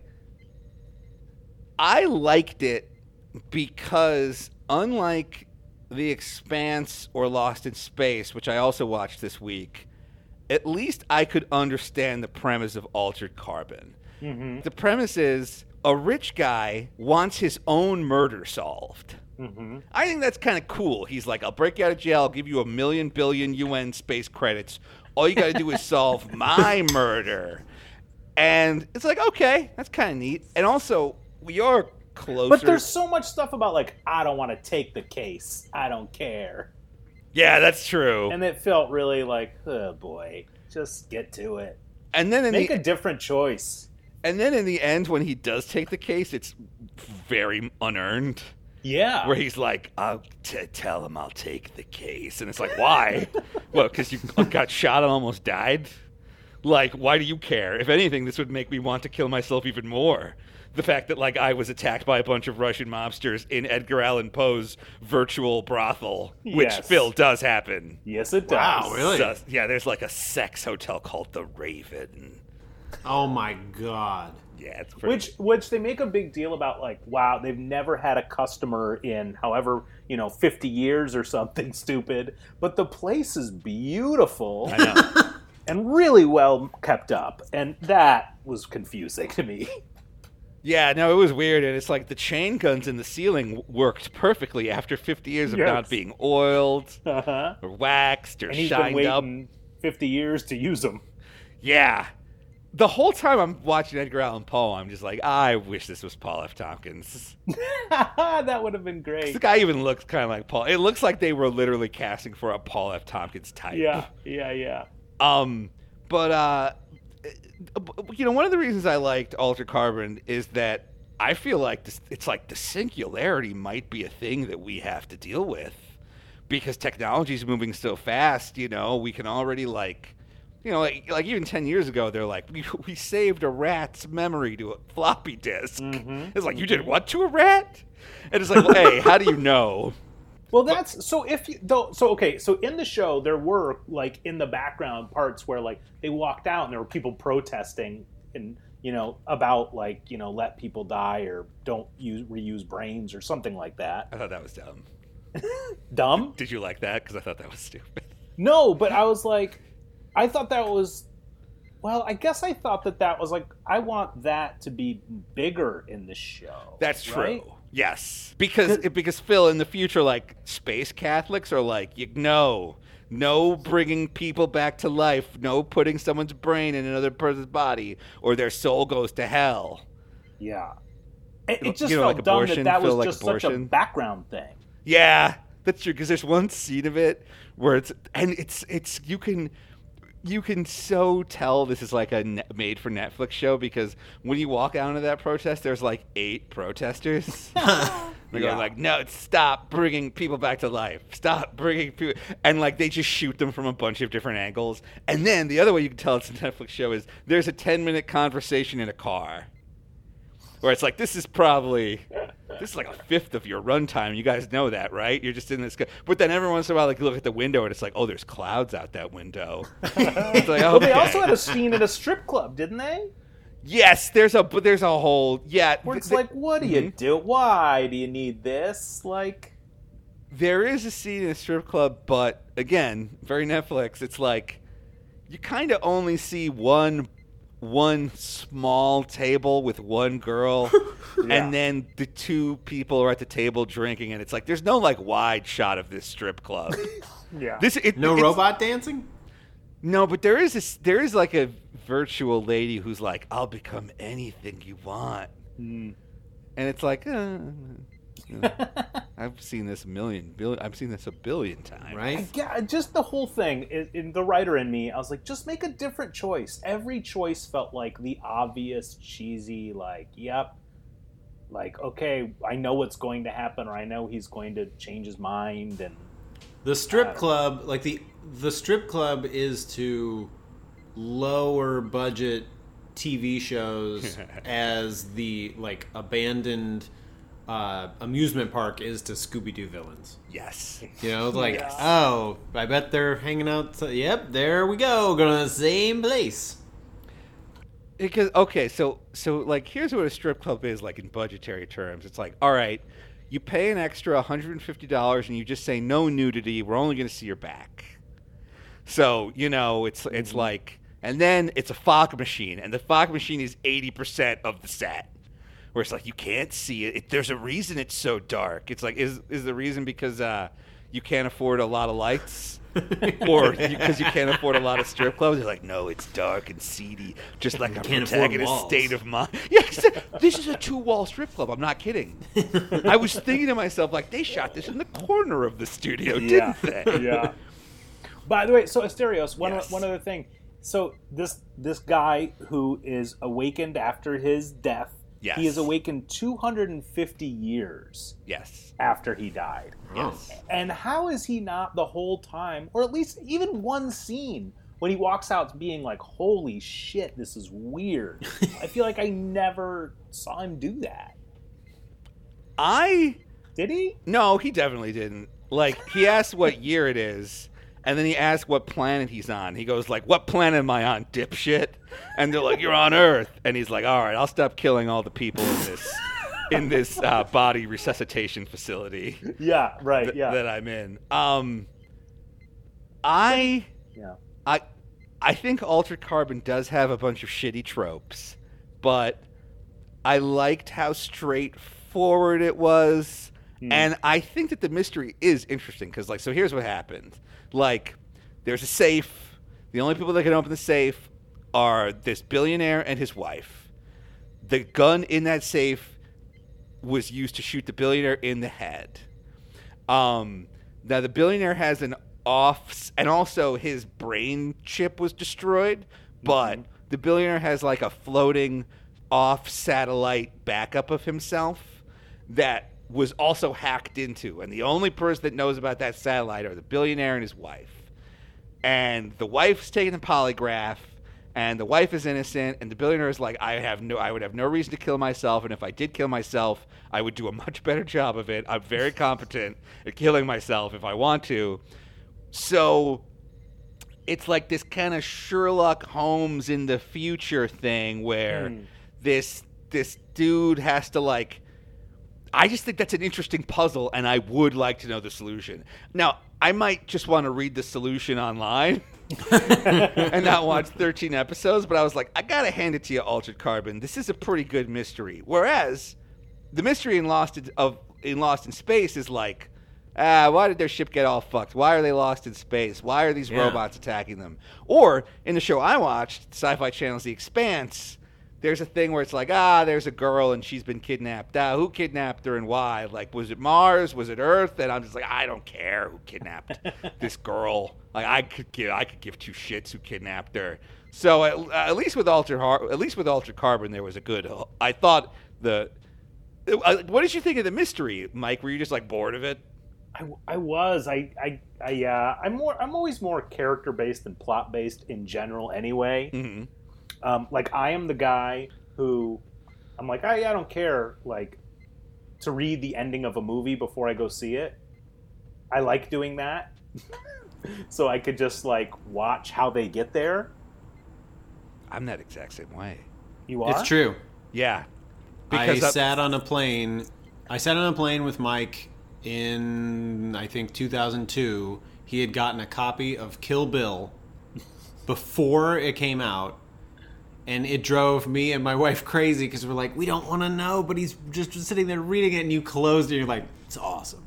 I liked it because unlike The Expanse or Lost in Space, which I also watched this week, at least I could understand the premise of Altered Carbon. Mm-hmm. The premise is a rich guy wants his own murder solved. Mm-hmm. I think that's kind of cool. He's like, I'll break you out of jail. I'll give you 1,000,000 billion UN space credits. All you got to do is solve my murder. And it's like, okay, that's kind of neat. And also, we are closer. But there's so much stuff about, like, I don't want to take the case. I don't care. Yeah, that's true. And it felt really like, oh, boy, just get to it. And then Make a different choice. And then in the end, when he does take the case, it's very unearned. Yeah. Where he's like, I'll tell him I'll take the case. And it's like, why? Well, because you got shot and almost died? Like, why do you care? If anything, this would make me want to kill myself even more. The fact that, like, I was attacked by a bunch of Russian mobsters in Edgar Allan Poe's virtual brothel, which, Yes. Phil, does happen. Yes, it does. Wow, really? Yeah, there's, like, a sex hotel called The Raven. Oh my god. Yeah, it's pretty... Which they make a big deal about, like, wow, they've never had a customer in however, 50 years or something stupid, but the place is beautiful I know. and really well kept up, and that was confusing to me. Yeah, no, it was weird, and it's like the chain guns in the ceiling worked perfectly after 50 years of Yes. not being oiled Uh-huh. or waxed or And he's been shined up. waiting 50 years to use them. Yeah. The whole time I'm watching Edgar Allan Poe, I'm just like, I wish this was Paul F. Tompkins. That would have been The great. guy even looks kind of like Paul. It looks like they were literally casting for a Paul F. Tompkins type. Yeah. But one of the reasons I liked Altered Carbon is that I feel like it's like the singularity might be a thing that we have to deal with because technology is moving so fast. We can already like even 10 years ago, they're like, we saved a rat's memory to a floppy disk. Mm-hmm. It's like, you did what to a rat? And it's like, well, hey, how do you know? Well, that's so. So in the show, there were like in the background parts where like they walked out and there were people protesting and about like let people die or don't reuse brains or something like that. I thought that was dumb. Dumb? Did you like that? Because I thought that was stupid. No, but I was like, I thought that was. Well, I guess I thought that was like I want that to be bigger in the show. That's true. right? Yes, because Phil, in the future, like space Catholics are like, no bringing people back to life, no putting someone's brain in another person's body, or their soul goes to hell. Yeah. It just You know, felt like dumb abortion, that was Phil, like just such a abortion. background thing. Yeah, that's true. Because there's one scene of it where it's you can so tell this is like a made for Netflix show because when you walk out into that protest, there's like 8 protesters. They're going like, no, stop bringing people back to life. Stop bringing people. And like they just shoot them from a bunch of different angles. And then the other way you can tell it's a Netflix show is there's a 10-minute conversation in a car. Where it's like, this is like a fifth of your runtime. You guys know that, right? You're just in this. But then every once in a while, like you look at the window and it's like, oh, there's clouds out that window. It's like, Well, they okay. also had a scene at a strip club, didn't they? Yes, there's a whole Where it's like, what do you do? Why do you need this? Like, there is a scene in a strip club, but again, very Netflix. It's like you kind of only see one small table with one girl, and then the 2 people are at the table drinking, and it's like there's no like wide shot of this strip club. yeah. No robot dancing? No, but there is like a virtual lady who's like, I'll become anything you want, and it's like, I've seen this I've seen this a billion times, Right? Yeah, just the whole thing. In the writer in me, I was like, just make a different choice. Every choice felt like the obvious, cheesy, like, yep. Like, okay, I know what's going to happen, or I know he's going to change his mind, and The strip club, like the strip club is to lower budget TV shows as the like abandoned amusement park is to Scooby-Doo villains. Yes. You know, like, oh, I bet they're hanging out. Yep, there we go. Going to the same place. Because okay, so like here's what a strip club is like in budgetary terms. It's like, all right, you pay an extra $150 and you just say no nudity. We're only going to see your back. So you know it's like, and then it's a fog machine, and the fog machine is 80% of the set. Where it's like you can't see it. There's a reason it's so dark. It's like is the reason because you can't afford a lot of lights? Or because you can't afford a lot of strip clubs? They're like, no, it's dark and seedy, just like a protagonist's state of mind. Yeah, this is a 2-wall strip club. I'm not kidding. I was thinking to myself, like, they shot this in the corner of the studio, didn't they? Yeah. By the way, so Asterios, one other thing. So this guy who is awakened after his death, yes. He is awakened 250 years. Yes. After he died. Yes. And how is he not the whole time, or at least even one scene, when he walks out being like, holy shit, this is weird. I feel like I never saw him do that. Did he? No, he definitely didn't. Like, he asked what year it is, and then he asked what planet he's on. He goes like, what planet am I on, dipshit? And they're like, you're on Earth. And he's like, all right, I'll stop killing all the people in this body resuscitation facility. Yeah, right. That I'm in. I think Altered Carbon does have a bunch of shitty tropes, but I liked how straightforward it was, and I think that the mystery is interesting because, like, so here's what happened. Like, there's a safe. The only people that can open the safe are this billionaire and his wife. The gun in that safe was used to shoot the billionaire in the head. Now the billionaire has an off, and also his brain chip was destroyed, but the billionaire has like a floating off satellite backup of himself that was also hacked into, and the only person that knows about that satellite are the billionaire and his wife. And the wife's taking the polygraph, and the wife is innocent, and the billionaire is like, I would have no reason to kill myself, and if I did kill myself, I would do a much better job of it. I'm very competent at killing myself if I want to. So it's like this kind of Sherlock Holmes in the future thing where this dude has to, like, I just think that's an interesting puzzle, and I would like to know the solution. Now, I might just want to read the solution online and not watch 13 episodes, but I was like, I got to hand it to you, Altered Carbon. This is a pretty good mystery. Whereas the mystery in Lost in Space is like, why did their ship get all fucked? Why are they lost in space? Why are these robots attacking them? Or in the show I watched, Sci-Fi Channel's The Expanse, there's a thing where it's like, there's a girl and she's been kidnapped. Who kidnapped her and why? Like, was it Mars? Was it Earth? And I'm just like, I don't care who kidnapped this girl. Like, I could give two shits who kidnapped her. So at least with Altered Carbon, there was a good. I thought what did you think of the mystery, Mike? Were you just like bored of it? I was. I'm always more character based than plot based in general. Anyway. Mm-hmm. Like, I am the guy who, I'm like, I don't care, like, to read the ending of a movie before I go see it. I like doing that. So I could just, like, watch how they get there. I'm that exact same way. You are? It's true. Yeah. I sat on a plane with Mike in, I think, 2002. He had gotten a copy of Kill Bill before it came out. And it drove me and my wife crazy because we're like, we don't want to know, but he's just sitting there reading it, and you closed it, and you're like, it's awesome.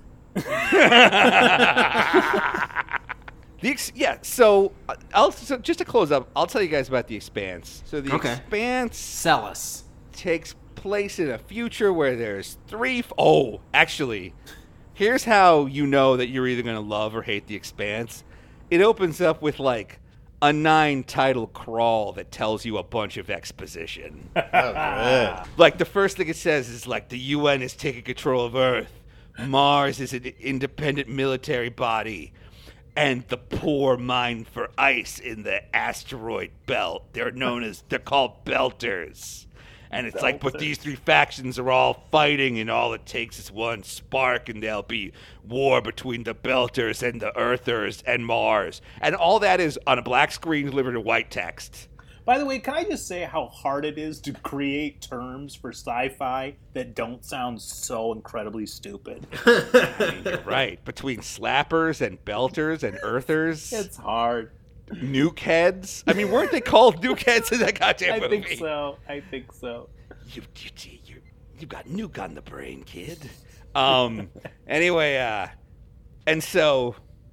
So just to close up, I'll tell you guys about The Expanse. So The Expanse Sell us. Takes place in a future where there's actually, here's how you know that you're either going to love or hate The Expanse. It opens up with, like, a 9-title crawl that tells you a bunch of exposition. Like, the first thing it says is, like, the UN is taking control of Earth. Mars is an independent military body. And the poor mine for ice in the asteroid belt. They're called belters. And it's like, but these three factions are all fighting, and all it takes is one spark, and there'll be war between the Belters and the Earthers and Mars. And all that is on a black screen delivered in white text. By the way, can I just say how hard it is to create terms for sci-fi that don't sound so incredibly stupid? I mean, you're right. Between slappers and belters and earthers. It's hard. Nuke heads. I mean, weren't they called nuke heads in that goddamn movie? I think so. You got nuke on the brain, kid. Anyway, and so,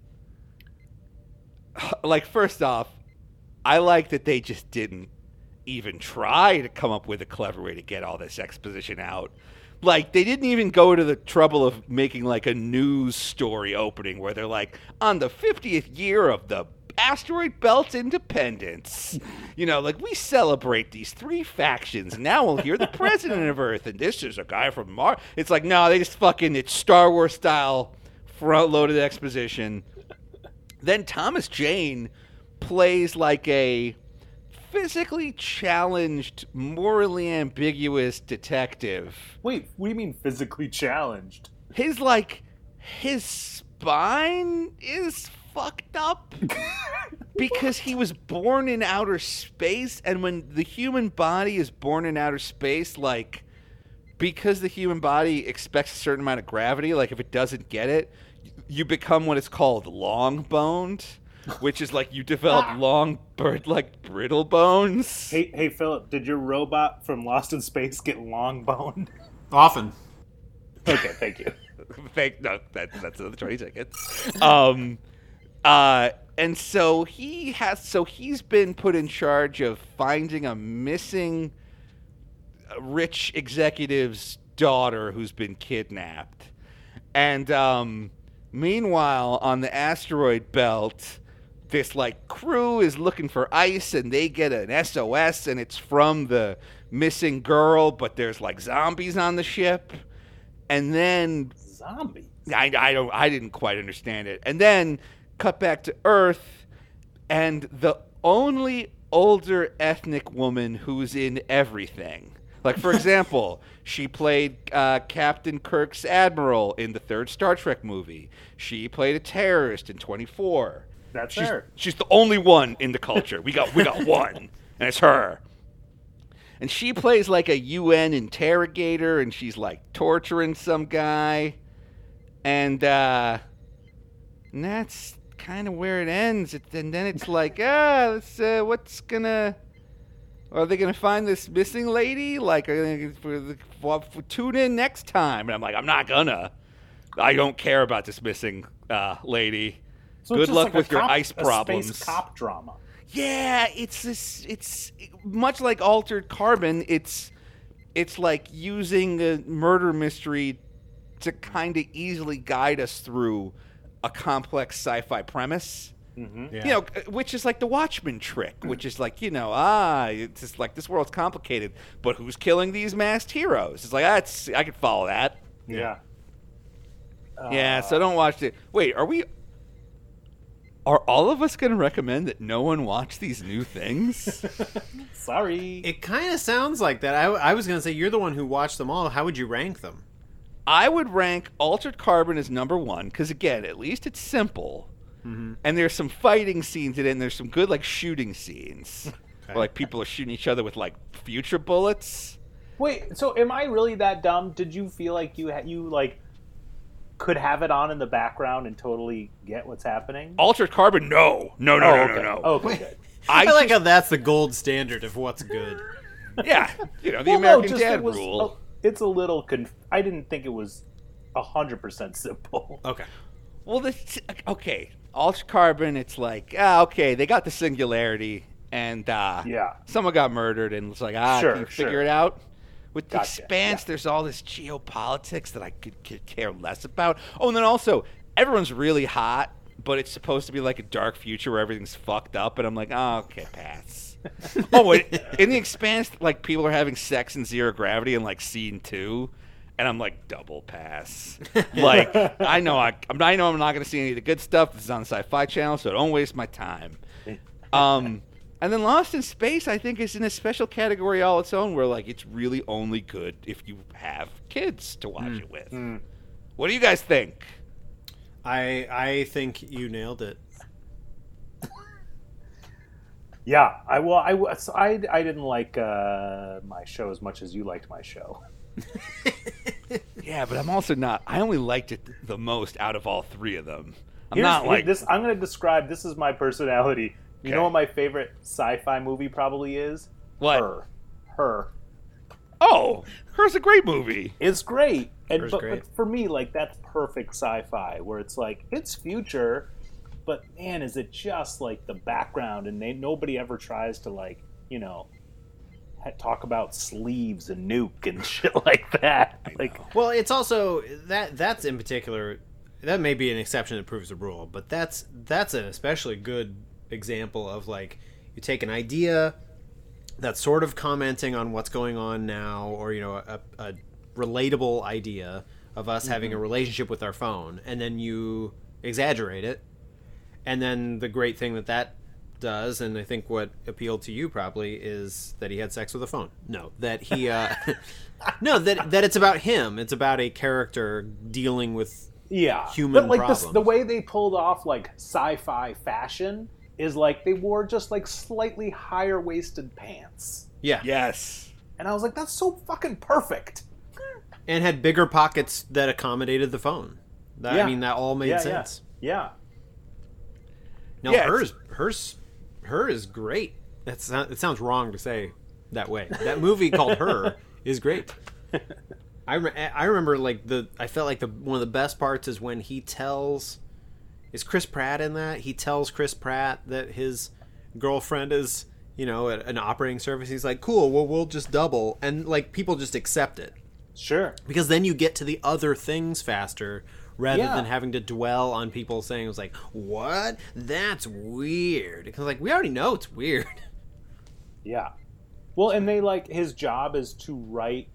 like, first off, I like that they just didn't even try to come up with a clever way to get all this exposition out. Like, they didn't even go to the trouble of making, like, a news story opening where they're like, on the 50th year of the asteroid belt's independence, you know, like, we celebrate these three factions, and now we'll hear the president of Earth, and this is a guy from Mars. It's like, no, they just fucking, it's Star Wars style front-loaded exposition. Then Thomas Jane plays like a physically challenged, morally ambiguous detective. Wait, what do you mean physically challenged? His spine is fucked up because he was born in outer space, and when the human body is born in outer space, like, because the human body expects a certain amount of gravity, like, if it doesn't get it, you become what is called long-boned, which is like you develop long bird-like brittle bones. Hey, Philip, did your robot from Lost in Space get long boned? Often. Okay, thank you. No, that's another 20 seconds. And so he's been put in charge of finding a missing rich executive's daughter who's been kidnapped. And meanwhile, on the asteroid belt, this, like, crew is looking for ice, and they get an SOS, and it's from the missing girl, but there's, like, zombies on the ship. And then Zombies? I didn't quite understand it. And then cut back to Earth, and the only older ethnic woman who's in everything. Like, for example, she played Captain Kirk's admiral in the third Star Trek movie. She played a terrorist in 24. That's her. She's the only one in the culture. We got one, and it's her. And she plays like a UN interrogator, and she's like torturing some guy. And that's kind of where it ends. And then it's like, what's gonna... Are they gonna find this missing lady? Like, tune in next time. And I'm like, I'm not gonna. I don't care about this missing lady. So Good luck like with your ice problems. A space cop drama. Yeah, it's much like Altered Carbon. It's like using a murder mystery to kind of easily guide us through a complex sci-fi premise. Mm-hmm. Yeah. You know, which is like the Watchmen trick, which is like, you know, it's just like this world's complicated, but who's killing these masked heroes? It's like, I could follow that. Yeah. Yeah, so don't watch it. Wait, are all of us going to recommend that no one watch these new things? Sorry. It kind of sounds like that. I was going to say, you're the one who watched them all. How would you rank them? I would rank Altered Carbon as number one, because, again, at least it's simple. Mm-hmm. And there's some fighting scenes in it, and there's some good, like, shooting scenes. Where, like, people are shooting each other with, like, future bullets. Wait, so am I really that dumb? Did you feel like you could have it on in the background and totally get what's happening? Altered Carbon, no. No. Okay, good. I like how that's the gold standard of what's good. Yeah, you know, the American Dad rule. It's a little... I didn't think it was 100% simple. Okay. Well, okay, Altered Carbon, it's like, okay, they got the singularity, and someone got murdered, and it's like, can you figure it out? With the Expanse, there's all this geopolitics that I could care less about. Oh, and then also, everyone's really hot, but it's supposed to be like a dark future where everything's fucked up, and I'm like, okay, pass. In the Expanse, like, people are having sex in zero gravity in, like, scene 2, and I'm like, double pass. Like, I know I'm not going to see any of the good stuff. This is on the Sci-Fi Channel, so don't waste my time. And And then Lost in Space, I think, is in a special category all its own where, like, it's really only good if you have kids to watch it with. What do you guys think? I think you nailed it. Yeah, I didn't like my show as much as you liked my show. Yeah, but I'm also not. I only liked it the most out of all three of them. I'm I'm going to describe. This is my personality. You Okay. know what my favorite sci-fi movie probably is? What? Her. Oh, Her's a great movie. It's great. Her's But great. for me, like, that's perfect sci-fi, where it's like, it's future, but man, is it just like the background, and nobody ever tries to, like, you know, talk about sleeves and nuke and shit like that. Like, Well, it's also that's in particular, that may be an exception that proves the rule, but that's an especially good example of, like, you take an idea that's sort of commenting on what's going on now, or, you know, a relatable idea of us having a relationship with our phone, and then you exaggerate it, and then the great thing that does, and I think what appealed to you probably, is that he had sex with a phone. No, that he no, that it's about him. It's about a character dealing with yeah, human but like problems. the way they pulled off like sci-fi fashion is like they wore just like slightly higher waisted pants, yeah, Yes. and I was like, that's so fucking perfect. and had bigger pockets that accommodated the phone. I Yeah. mean, that all made Yeah, sense. Yeah. No, Yeah, her is great. It sounds wrong to say that way. That movie called Her is great. I remember, like, I felt like one of the best parts is when he tells, is Chris Pratt in that? He tells Chris Pratt that his girlfriend is, you know, at an operating service. He's like, cool, well, we'll just double, and, like, people just accept it. Sure. Because then you get to the other things faster, rather Yeah. than having to dwell on people saying, it was like, what? That's weird. Because, like, we already know it's weird. Yeah. Well, and they, like, his job is to write,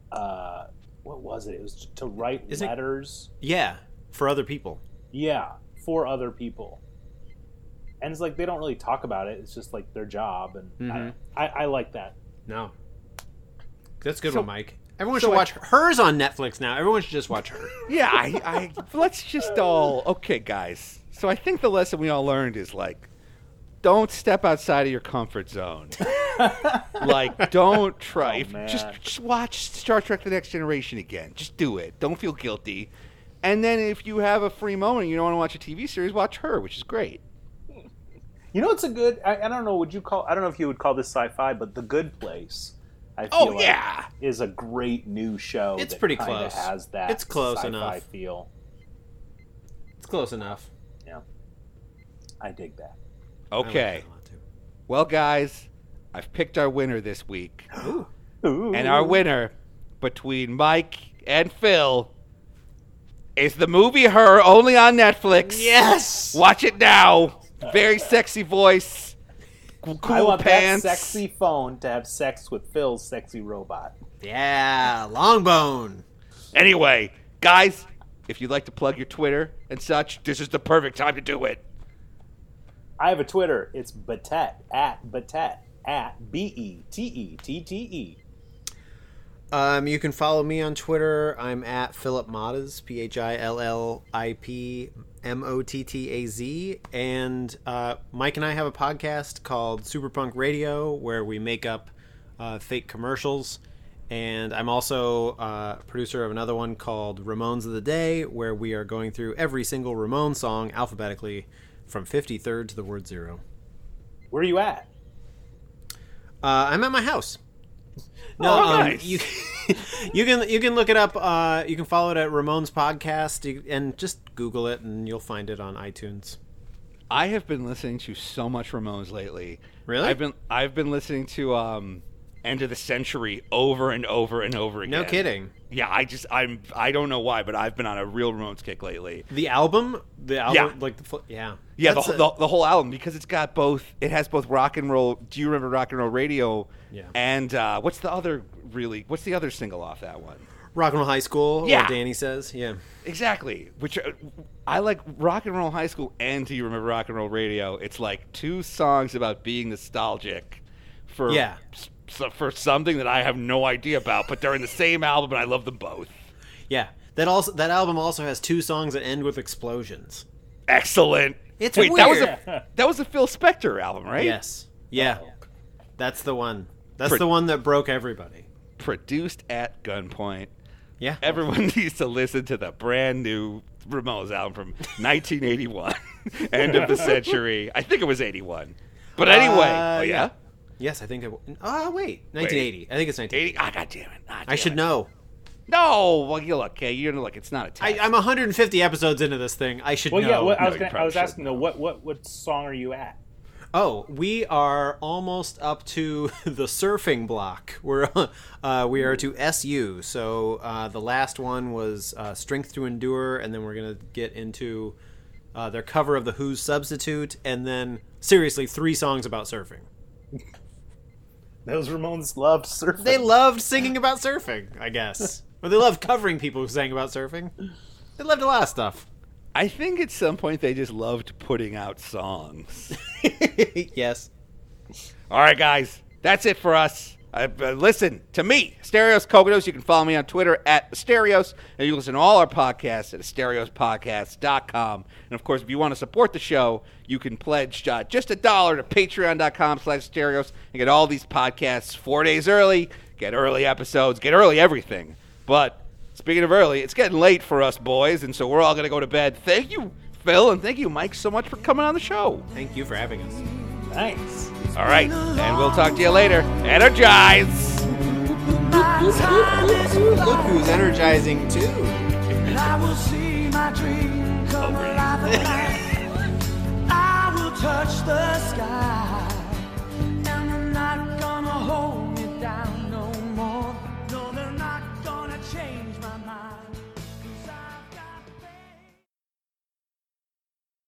what was it? It was to write Is it- letters. Yeah, for other people. Yeah, for other people. And it's like they don't really talk about it. It's just like their job, and I like that. No. That's a good So- one, Mike. Everyone so should I- watch Hers on Netflix now. Everyone should just watch Her. Yeah, I let's just all okay, guys. So I think the lesson we all learned is, like, don't step outside of your comfort zone. Like, don't try. man. Just watch Star Trek: The Next Generation again. Just do it. Don't feel guilty. And then if you have a free moment and you don't want to watch a TV series, watch Her, which is great. You know, it's a good. I don't know. I don't know if you would call this sci-fi, but The Good Place. I feel like yeah. is a great new show. It's that pretty kinda close. Has that? It's close sci-fi enough. feel. It's close enough. Yeah, I dig that. I like Okay. that a lot, too. Well, guys, I've picked our winner this week. Ooh. And our winner between Mike and Phil is the movie Her, only on Netflix. Yes! Watch it now. Very sexy voice. Cool I want pants. that sexy phone to have sex with Phil's sexy robot. Yeah, Longbone. Anyway, guys, if you'd like to plug your Twitter and such, this is the perfect time to do it. I have a Twitter. It's Betette at BETETTE. You can follow me on Twitter. I'm at Philip Mottaz, PhilipMottaz. And Mike and I have a podcast called Superpunk Radio, where we make up fake commercials. And I'm also producer of another one called Ramones of the Day, where we are going through every single Ramones song alphabetically from 53rd to the word 0. Where are you at? I'm at my house. No, Oh, nice. you can look it up. You can follow it at Ramones Podcast, and just Google it, and you'll find it on iTunes. I have been listening to so much Ramones lately. Really? I've been listening to End of the Century over and over and over again. No kidding. Yeah, I don't know why, but I've been on a real Ramones kick lately. The album, Yeah. like Yeah, That's the whole album, because it's got both. It has both rock and roll. Do you remember Rock and Roll Radio? Yeah. And what's the other single off that one? Rock and Roll High School, Yeah. or Danny says. Yeah. Exactly. Which I like Rock and Roll High School and Do You Remember Rock and Roll Radio? It's like two songs about being nostalgic for for something that I have no idea about, but they're in the same album and I love them both. Yeah. That album also has 2 songs that end with explosions. Excellent. It's Wait, weird. that was a Phil Spector album, right? Yes. Yeah. That's the one. That's the one that broke everybody. Produced at gunpoint. Yeah. Everyone needs to listen to the brand new Ramones album from 1981, end of the century. I think it was 81. But anyway, yeah? Yes, I think it. Oh, wait, 1980. I think it's 1980. 80? Ah, God damn it. I should know. No, well, you look, okay, you're look. It's not a test. I'm 150 episodes into this thing. I should Well, know. yeah. Well, No, you I probably was asking shouldn't. though, what song are you at? Oh, we are almost up to the surfing block. We are to SU. So the last one was Strength to Endure, and then we're gonna get into their cover of the Who's Substitute, and then seriously 3 songs about surfing. Those Ramones loved surfing. They loved singing about surfing, I guess, or they loved covering people who sang about surfing. They loved a lot of stuff. I think at some point they just loved putting out songs. Yes. All right, guys, that's it for us. Listen to me, Asterios Kokodos. You can follow me on Twitter at Asterios, and you can listen to all our podcasts at AsteriosPodcasts.com. And, of course, if you want to support the show, you can pledge just $1 to Patreon.com/Asterios and get all these podcasts 4 days early, get early episodes, get early everything. But speaking of early, it's getting late for us boys, and so we're all going to go to bed. Thank you, Phil, and thank you, Mike, so much for coming on the show. Thank you for having us. Nice. All right, and we'll talk to you later. Energize! Look who's energizing too. And I will see my dream come alive at night. I will touch the sky.